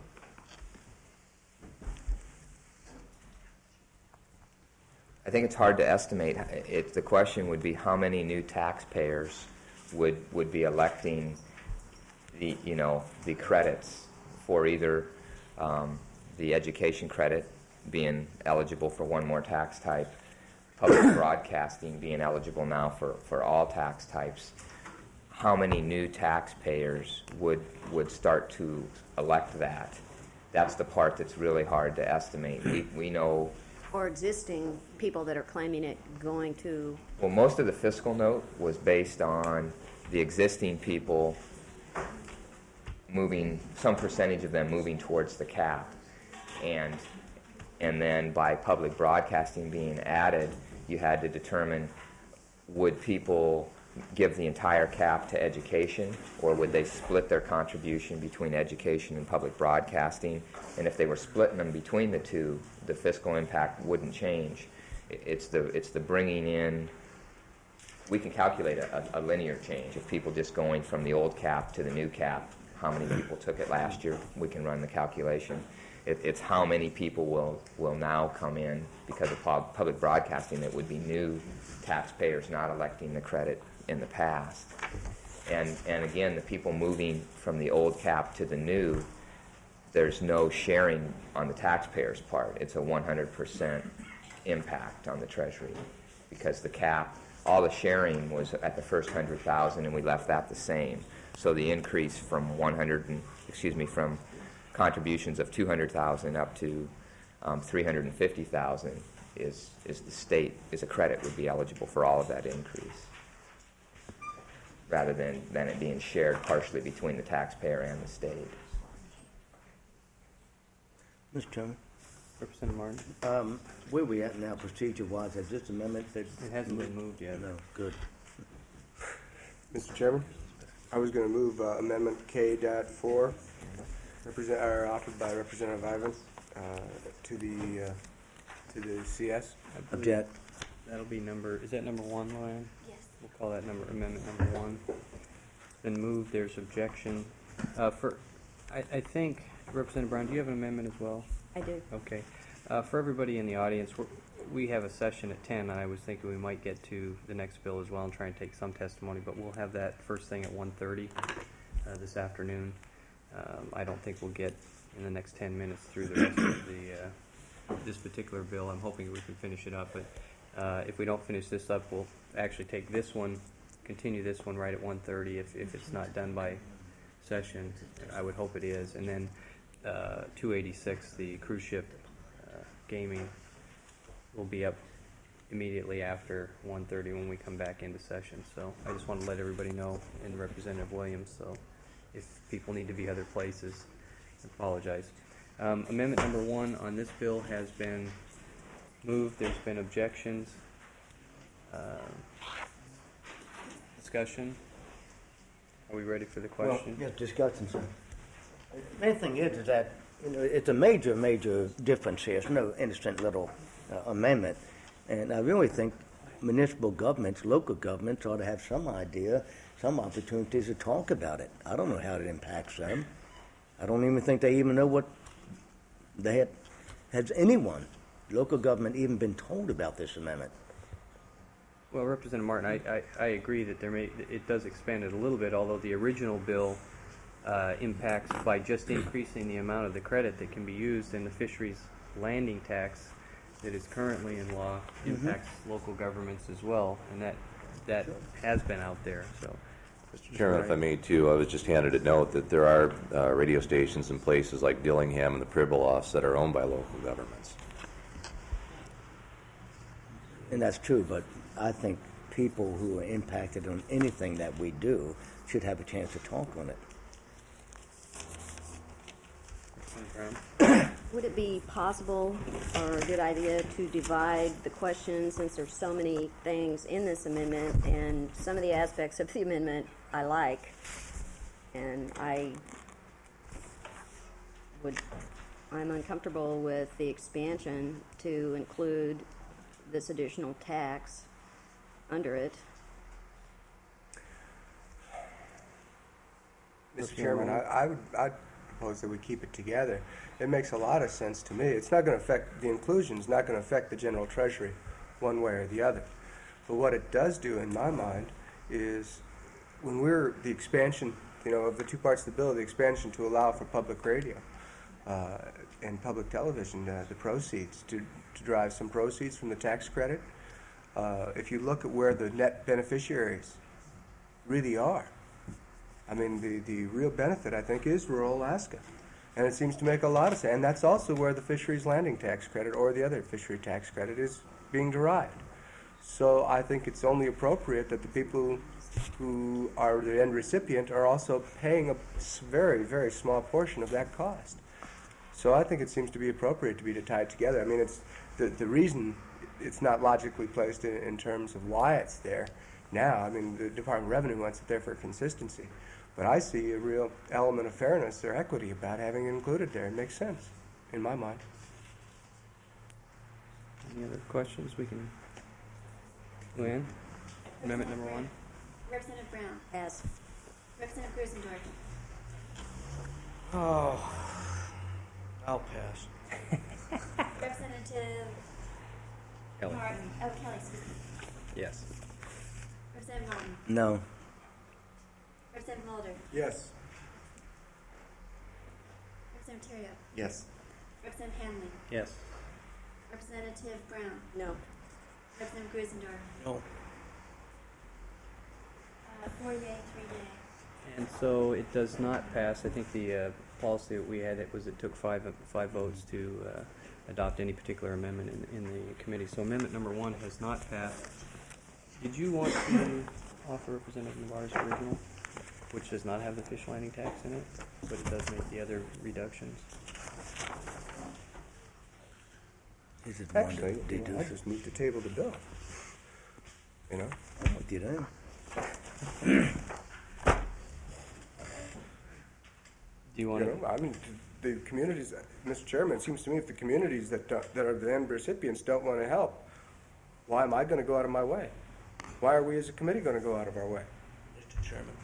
I think it's hard to estimate. It, the question would be how many new taxpayers would would be electing the you know the credits for either um, the education credit being eligible for one more tax type, public broadcasting being eligible now for, for all tax types. How many new taxpayers would would start to elect that? That's the part that's really hard to estimate. We we know. Or existing people that are claiming it going to... Well, most of the fiscal note was based on the existing people moving, some percentage of them moving towards the cap. And, and then by public broadcasting being added, you had to determine, would people give the entire cap to education, or would they split their contribution between education and public broadcasting? And if they were splitting them between the two, the fiscal impact wouldn't change. It's the it's the bringing in. We can calculate a, a linear change if people just going from the old cap to the new cap. How many people took it last year? We can run the calculation. It, it's how many people will will now come in because of pub, public broadcasting that would be new taxpayers not electing the credit in the past. And and again, the people moving from the old cap to the new, there's no sharing on the taxpayer's part. It's a one hundred percent impact on the Treasury because the cap, all the sharing was at the first one hundred thousand and we left that the same. So the increase from one hundred and, excuse me, from contributions of two hundred thousand up to um, three hundred fifty thousand is is the state, is a credit would be eligible for all of that increase, rather than, than it being shared partially between the taxpayer and the state. Mister Chairman? Representative Martin? Um, where are we at now procedure-wise? Has this amendment that... It hasn't been moved yet. No, good. Mister Chairman, I was going to move uh, Amendment K dot four, represent, or offered by Representative Ivan, uh, to the uh, to the C S. Object. That'll be number, is that number one, Luann? Yes. We'll call that number, amendment number one. Been moved, there's objection. Uh, for, I, I think, Representative Brown, do you have an amendment as well? I do. Okay. Uh, for everybody in the audience, we're, we have a session at ten, and I was thinking we might get to the next bill as well and try and take some testimony, but we'll have that first thing at one thirty uh, this afternoon. Um, I don't think we'll get in the next ten minutes through the rest of the uh, this particular bill. I'm hoping we can finish it up, but uh, if we don't finish this up, we'll actually take this one, continue this one right at one thirty if, if it's not done by session. I would hope it is. And then uh, two eighty-six, the cruise ship uh, gaming, will be up immediately after one thirty when we come back into session. So I just want to let everybody know, and Representative Williams, so if people need to be other places, I apologize. Um, amendment number one on this bill has been moved. There's been objections. Uh, discussion. Are we ready for the question? Well, yes, discussion, sir. The main thing is, is that you know, it's a major, major difference here. It's no innocent little uh, amendment. And I really think municipal governments, local governments ought to have some idea, some opportunities to talk about it. I don't know how it impacts them. I don't even think they even know what they have. Has anyone, local government, even been told about this amendment? Well, Representative Martin, I, I, I agree that there may it does expand it a little bit, although the original bill uh, impacts by just increasing the amount of the credit that can be used in the fisheries landing tax that is currently in law impacts mm-hmm. local governments as well, and that that has been out there. So, Mister Chairman, if I may too, I was just handed a note that there are uh, radio stations in places like Dillingham and the Pribilofs that are owned by local governments. And that's true, but I think people who are impacted on anything that we do should have a chance to talk on it. Would it be possible or a good idea to divide the questions, since there's so many things in this amendment, and some of the aspects of the amendment I like, and I would, I'm uncomfortable with the expansion to include this additional tax under it. Mister Chairman, I, I would I'd propose that we keep it together. It makes a lot of sense to me. It's not going to affect, the inclusion is not going to affect the general treasury one way or the other. But what it does do, in my mind, is when we're the expansion, you know, of the two parts of the bill, the expansion to allow for public radio uh, and public television, uh, the proceeds, to, to drive some proceeds from the tax credit. Uh, if you look at where the net beneficiaries really are, I mean, the, the real benefit, I think, is rural Alaska. And it seems to make a lot of sense. And that's also where the fisheries landing tax credit or the other fishery tax credit is being derived. So I think it's only appropriate that the people who are the end recipient are also paying a very, very small portion of that cost. So I think it seems to be appropriate to be tied together. I mean, it's the, the reason it's not logically placed in, in terms of why it's there now. I mean, the Department of Revenue wants it there for consistency. But I see a real element of fairness or equity about having it included there. It makes sense, in my mind. Any other questions? We can. Luann, amendment number one. Representative Brown. Yes. Representative Grusendorf. Oh, I'll pass. Representative Kelly. Martin. Oh, Kelly, excuse me. Yes. Representative Martin. No. Representative Mulder. Yes. Representative Terrio. Yes. Representative Hanley. Yes. Representative Brown. No. Representative Grusendorf. No. Uh, four yea, three nay. And so it does not pass. I think the uh, policy that we had, it was it took five five votes to uh, adopt any particular amendment in, in the committee. So amendment number one has not passed. Did you want to offer Representative Navarro's original, which does not have the fish landing tax in it, but it does make the other reductions? Is it Actually, one that you know, I just moved to table the bill. You know? Oh, did I? Do you want you know, I mean, the communities, Mister Chairman, it seems to me if the communities that, uh, that are the end recipients don't want to help, why am I going to go out of my way? Why are we as a committee going to go out of our way? Mister Chairman,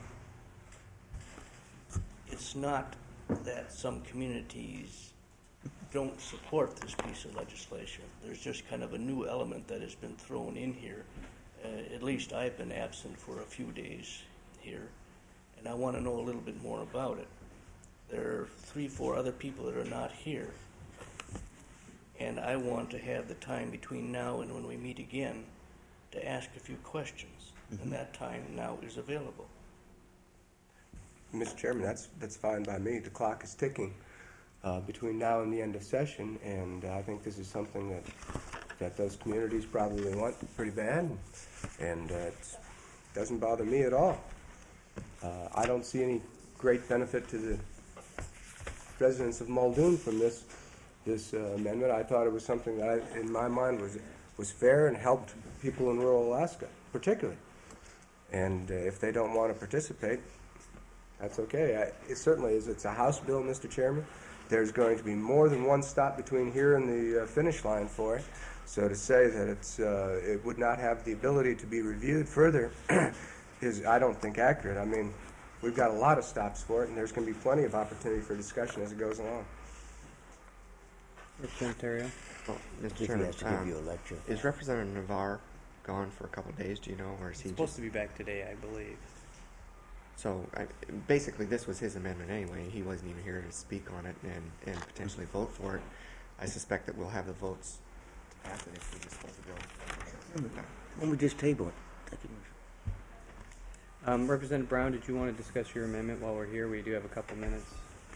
it's not that some communities don't support this piece of legislation. There's just kind of a new element that has been thrown in here. Uh, at least I've been absent for a few days here, and I want to know a little bit more about it. There are three, four other people that are not here, and I want to have the time between now and when we meet again to ask a few questions, mm-hmm. and that time now is available. Mister Chairman, that's that's fine by me. The clock is ticking uh, between now and the end of session, and uh, I think this is something that that those communities probably want pretty bad, and uh, it doesn't bother me at all. Uh, I don't see any great benefit to the residents of Muldoon from this this uh, amendment. I thought it was something that, I, in my mind, was was fair and helped people in rural Alaska, particularly. And uh, if they don't want to participate, that's okay. I, it certainly is. It's a House bill, Mister Chairman. There's going to be more than one stop between here and the uh, finish line for it. So to say that it's uh, it would not have the ability to be reviewed further is, I don't think, accurate. I mean, we've got a lot of stops for it, and there's going to be plenty of opportunity for discussion as it goes along. Representative Terrio. Well, Mister He Chairman, has to give um, you a lecture. is Representative Navarre gone for a couple of days? Do you know, or is He's he supposed just? to be back today, I believe. So I, basically, this was his amendment anyway. He wasn't even here to speak on it and, and potentially vote for it. I suspect that we'll have the votes to pass it if we just vote the bill. Why don't we just table it? Thank you. Um, Representative Brown, did you want to discuss your amendment while we're here? We do have a couple minutes.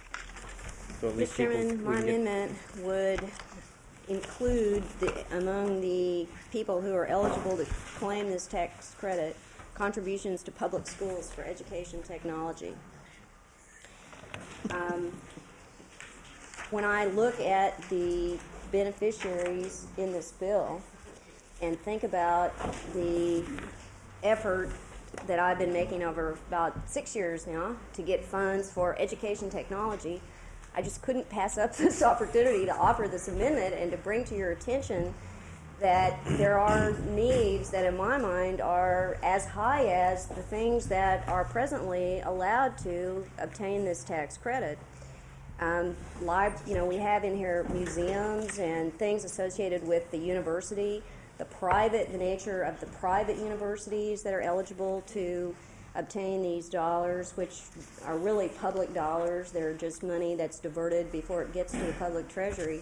So at least Mister people, Chairman, we my can get- amendment would include the, among the people who are eligible to claim this tax credit, contributions to public schools for education technology. Um, when I look at the beneficiaries in this bill and think about the effort that I've been making over about six years now to get funds for education technology, I just couldn't pass up this opportunity to offer this amendment and to bring to your attention that there are needs that in my mind are as high as the things that are presently allowed to obtain this tax credit. Um, live, you know, we have in here museums and things associated with the university, the private, the nature of the private universities that are eligible to obtain these dollars, which are really public dollars. They're just money that's diverted before it gets to the public treasury.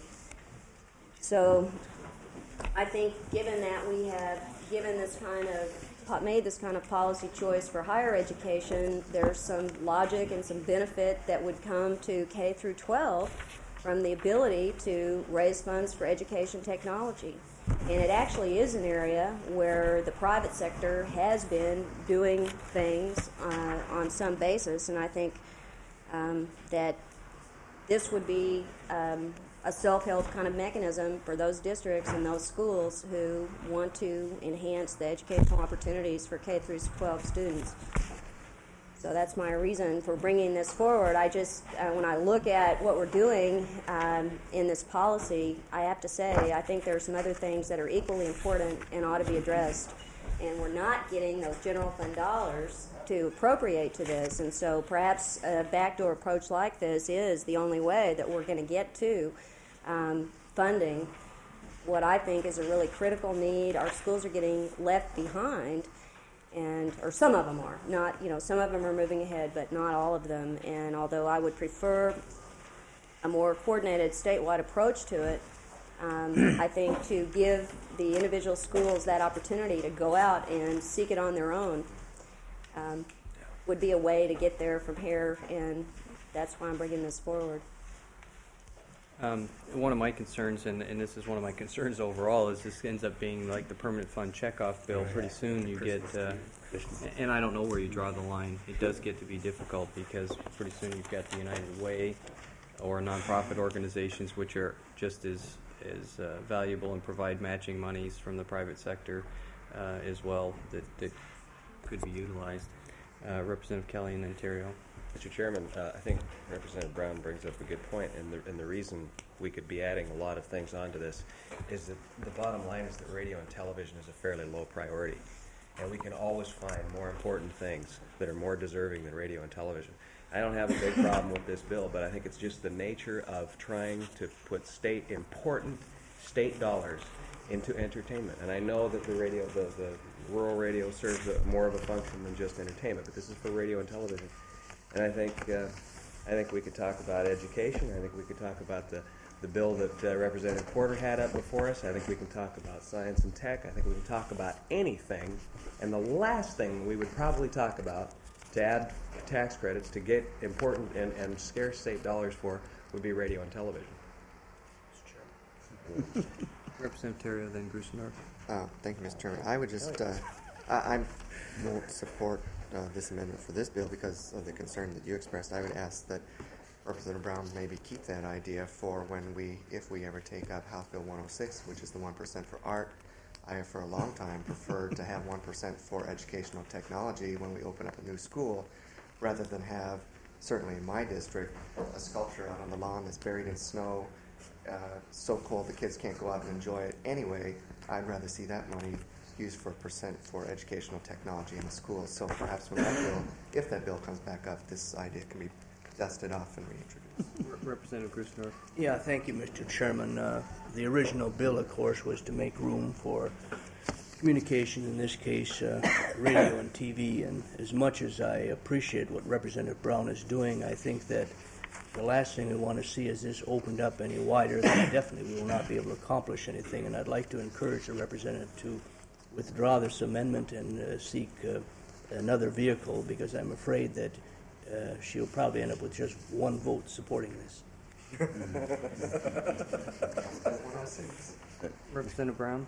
So I think given that we have given this kind of, made this kind of policy choice for higher education, there's some logic and some benefit that would come to K through twelve from the ability to raise funds for education technology. And it actually is an area where the private sector has been doing things uh, on some basis, and I think um, that this would be um, a self-help kind of mechanism for those districts and those schools who want to enhance the educational opportunities for K through twelve students. So that's my reason for bringing this forward. I just, uh, when I look at what we're doing um, in this policy, I have to say I think there are some other things that are equally important and ought to be addressed. And we're not getting those general fund dollars to appropriate to this. And so perhaps a backdoor approach like this is the only way that we're going to get to um, funding what I think is a really critical need. Our schools are getting left behind. And, or some of them are, not, you know, some of them are moving ahead, but not all of them. And although I would prefer a more coordinated statewide approach to it, um, I think to give the individual schools that opportunity to go out and seek it on their own um, would be a way to get there from here, and that's why I'm bringing this forward. Um, one of my concerns, and, and this is one of my concerns overall, is this ends up being like the permanent fund checkoff bill. Pretty soon you get, uh, and I don't know where you draw the line. It does get to be difficult because pretty soon you've got the United Way or nonprofit organizations which are just as, as uh, valuable and provide matching monies from the private sector uh, as well that, that could be utilized. Uh, Representative Kelly in Ontario. Mister Chairman, uh, I think Representative Brown brings up a good point, and the, and the reason we could be adding a lot of things onto this is that the bottom line is that radio and television is a fairly low priority, and we can always find more important things that are more deserving than radio and television. I don't have a big problem with this bill, but I think it's just the nature of trying to put state important state dollars into entertainment. And I know that the radio, the, the rural radio serves a, more of a function than just entertainment, but this is for radio and television. And I think uh, I think we could talk about education. I think we could talk about the, the bill that uh, Representative Porter had up before us. I think we can talk about science and tech. I think we can talk about anything. And the last thing we would probably talk about to add tax credits to get important and, and scarce state dollars for would be radio and television. Representative Terrio, then Grusendorf. Uh, thank you, Mister Chairman. I would just, uh, I, I won't support Uh, this amendment for this bill because of the concern that you expressed. I would ask that Representative Brown maybe keep that idea for when we, if we ever take up House Bill one oh six, which is the one percent for art. I have for a long time preferred to have one percent for educational technology when we open up a new school, rather than have, certainly in my district, a sculpture out on the lawn that's buried in snow, uh, so cold the kids can't go out and enjoy it anyway. I'd rather see that money used for a percent for educational technology in the schools. So perhaps when that bill, if that bill comes back up, this idea can be dusted off and reintroduced. Representative Grusendorf. Yeah, thank you, Mister Chairman. Uh, the original bill, of course, was to make room for communication, in this case, uh, radio and T V. And as much as I appreciate what Representative Brown is doing, I think that the last thing we want to see is this opened up any wider. Then definitely we will not be able to accomplish anything. And I'd like to encourage the representative to withdraw this amendment and uh, seek uh, another vehicle, because I'm afraid that uh, she'll probably end up with just one vote supporting this. Representative Brown.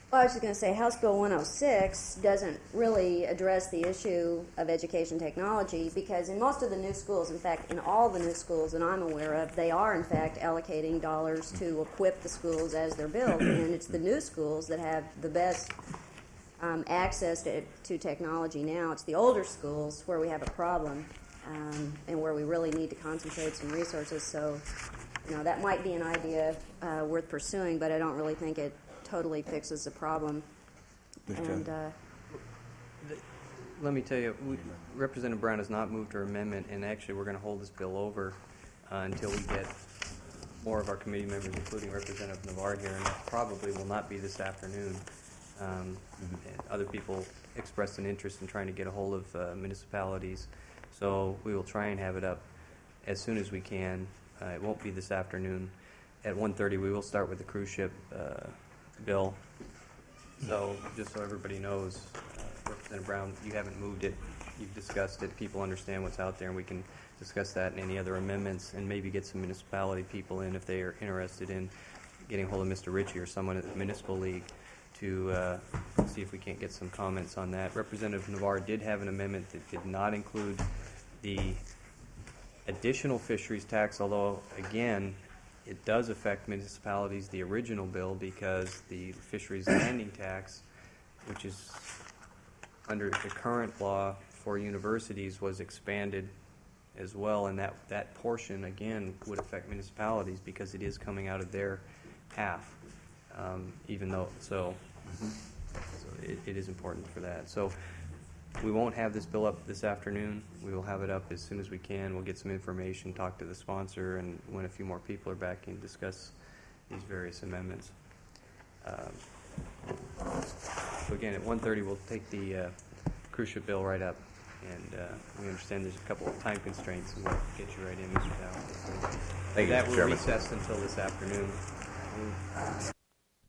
Well, I was just going to say, House Bill one oh six doesn't really address the issue of education technology because in most of the new schools, in fact, in all the new schools that I'm aware of, they are, in fact, allocating dollars to equip the schools as they're built. And it's the new schools that have the best um, access to, to technology now. It's the older schools where we have a problem um, and where we really need to concentrate some resources. So, you know, that might be an idea uh, worth pursuing, but I don't really think it totally fixes the problem. And uh, let me tell you, we, Representative Brown has not moved her amendment, and actually we're going to hold this bill over uh, until we get more of our committee members, including Representative Navarre here, and it probably will not be this afternoon. Um, mm-hmm. Other people expressed an interest in trying to get a hold of uh, municipalities, so we will try and have it up as soon as we can. Uh, it won't be this afternoon. At one thirty, we will start with the cruise ship uh, bill. So just so everybody knows, uh, Representative Brown, you haven't moved it. You've discussed it. People understand what's out there, and we can discuss that and any other amendments and maybe get some municipality people in if they are interested in getting a hold of Mister Ritchie or someone at the Municipal League to uh, see if we can't get some comments on that. Representative Navarre did have an amendment that did not include the additional fisheries tax, although, again, it does affect municipalities, the original bill, because the fisheries landing tax, which is under the current law for universities, was expanded as well, and that, that portion, again, would affect municipalities because it is coming out of their half, um, even though, so, so it, it is important for that. So we won't have this bill up this afternoon. We will have it up as soon as we can. We'll get some information, talk to the sponsor, and when a few more people are back and discuss these various amendments. Um, so again, at one thirty, we'll take the uh, cruise ship bill right up. And uh, we understand there's a couple of time constraints, and we'll get you right in, Mister Dow. Thank you, that Mister will Chairman. recess until this afternoon.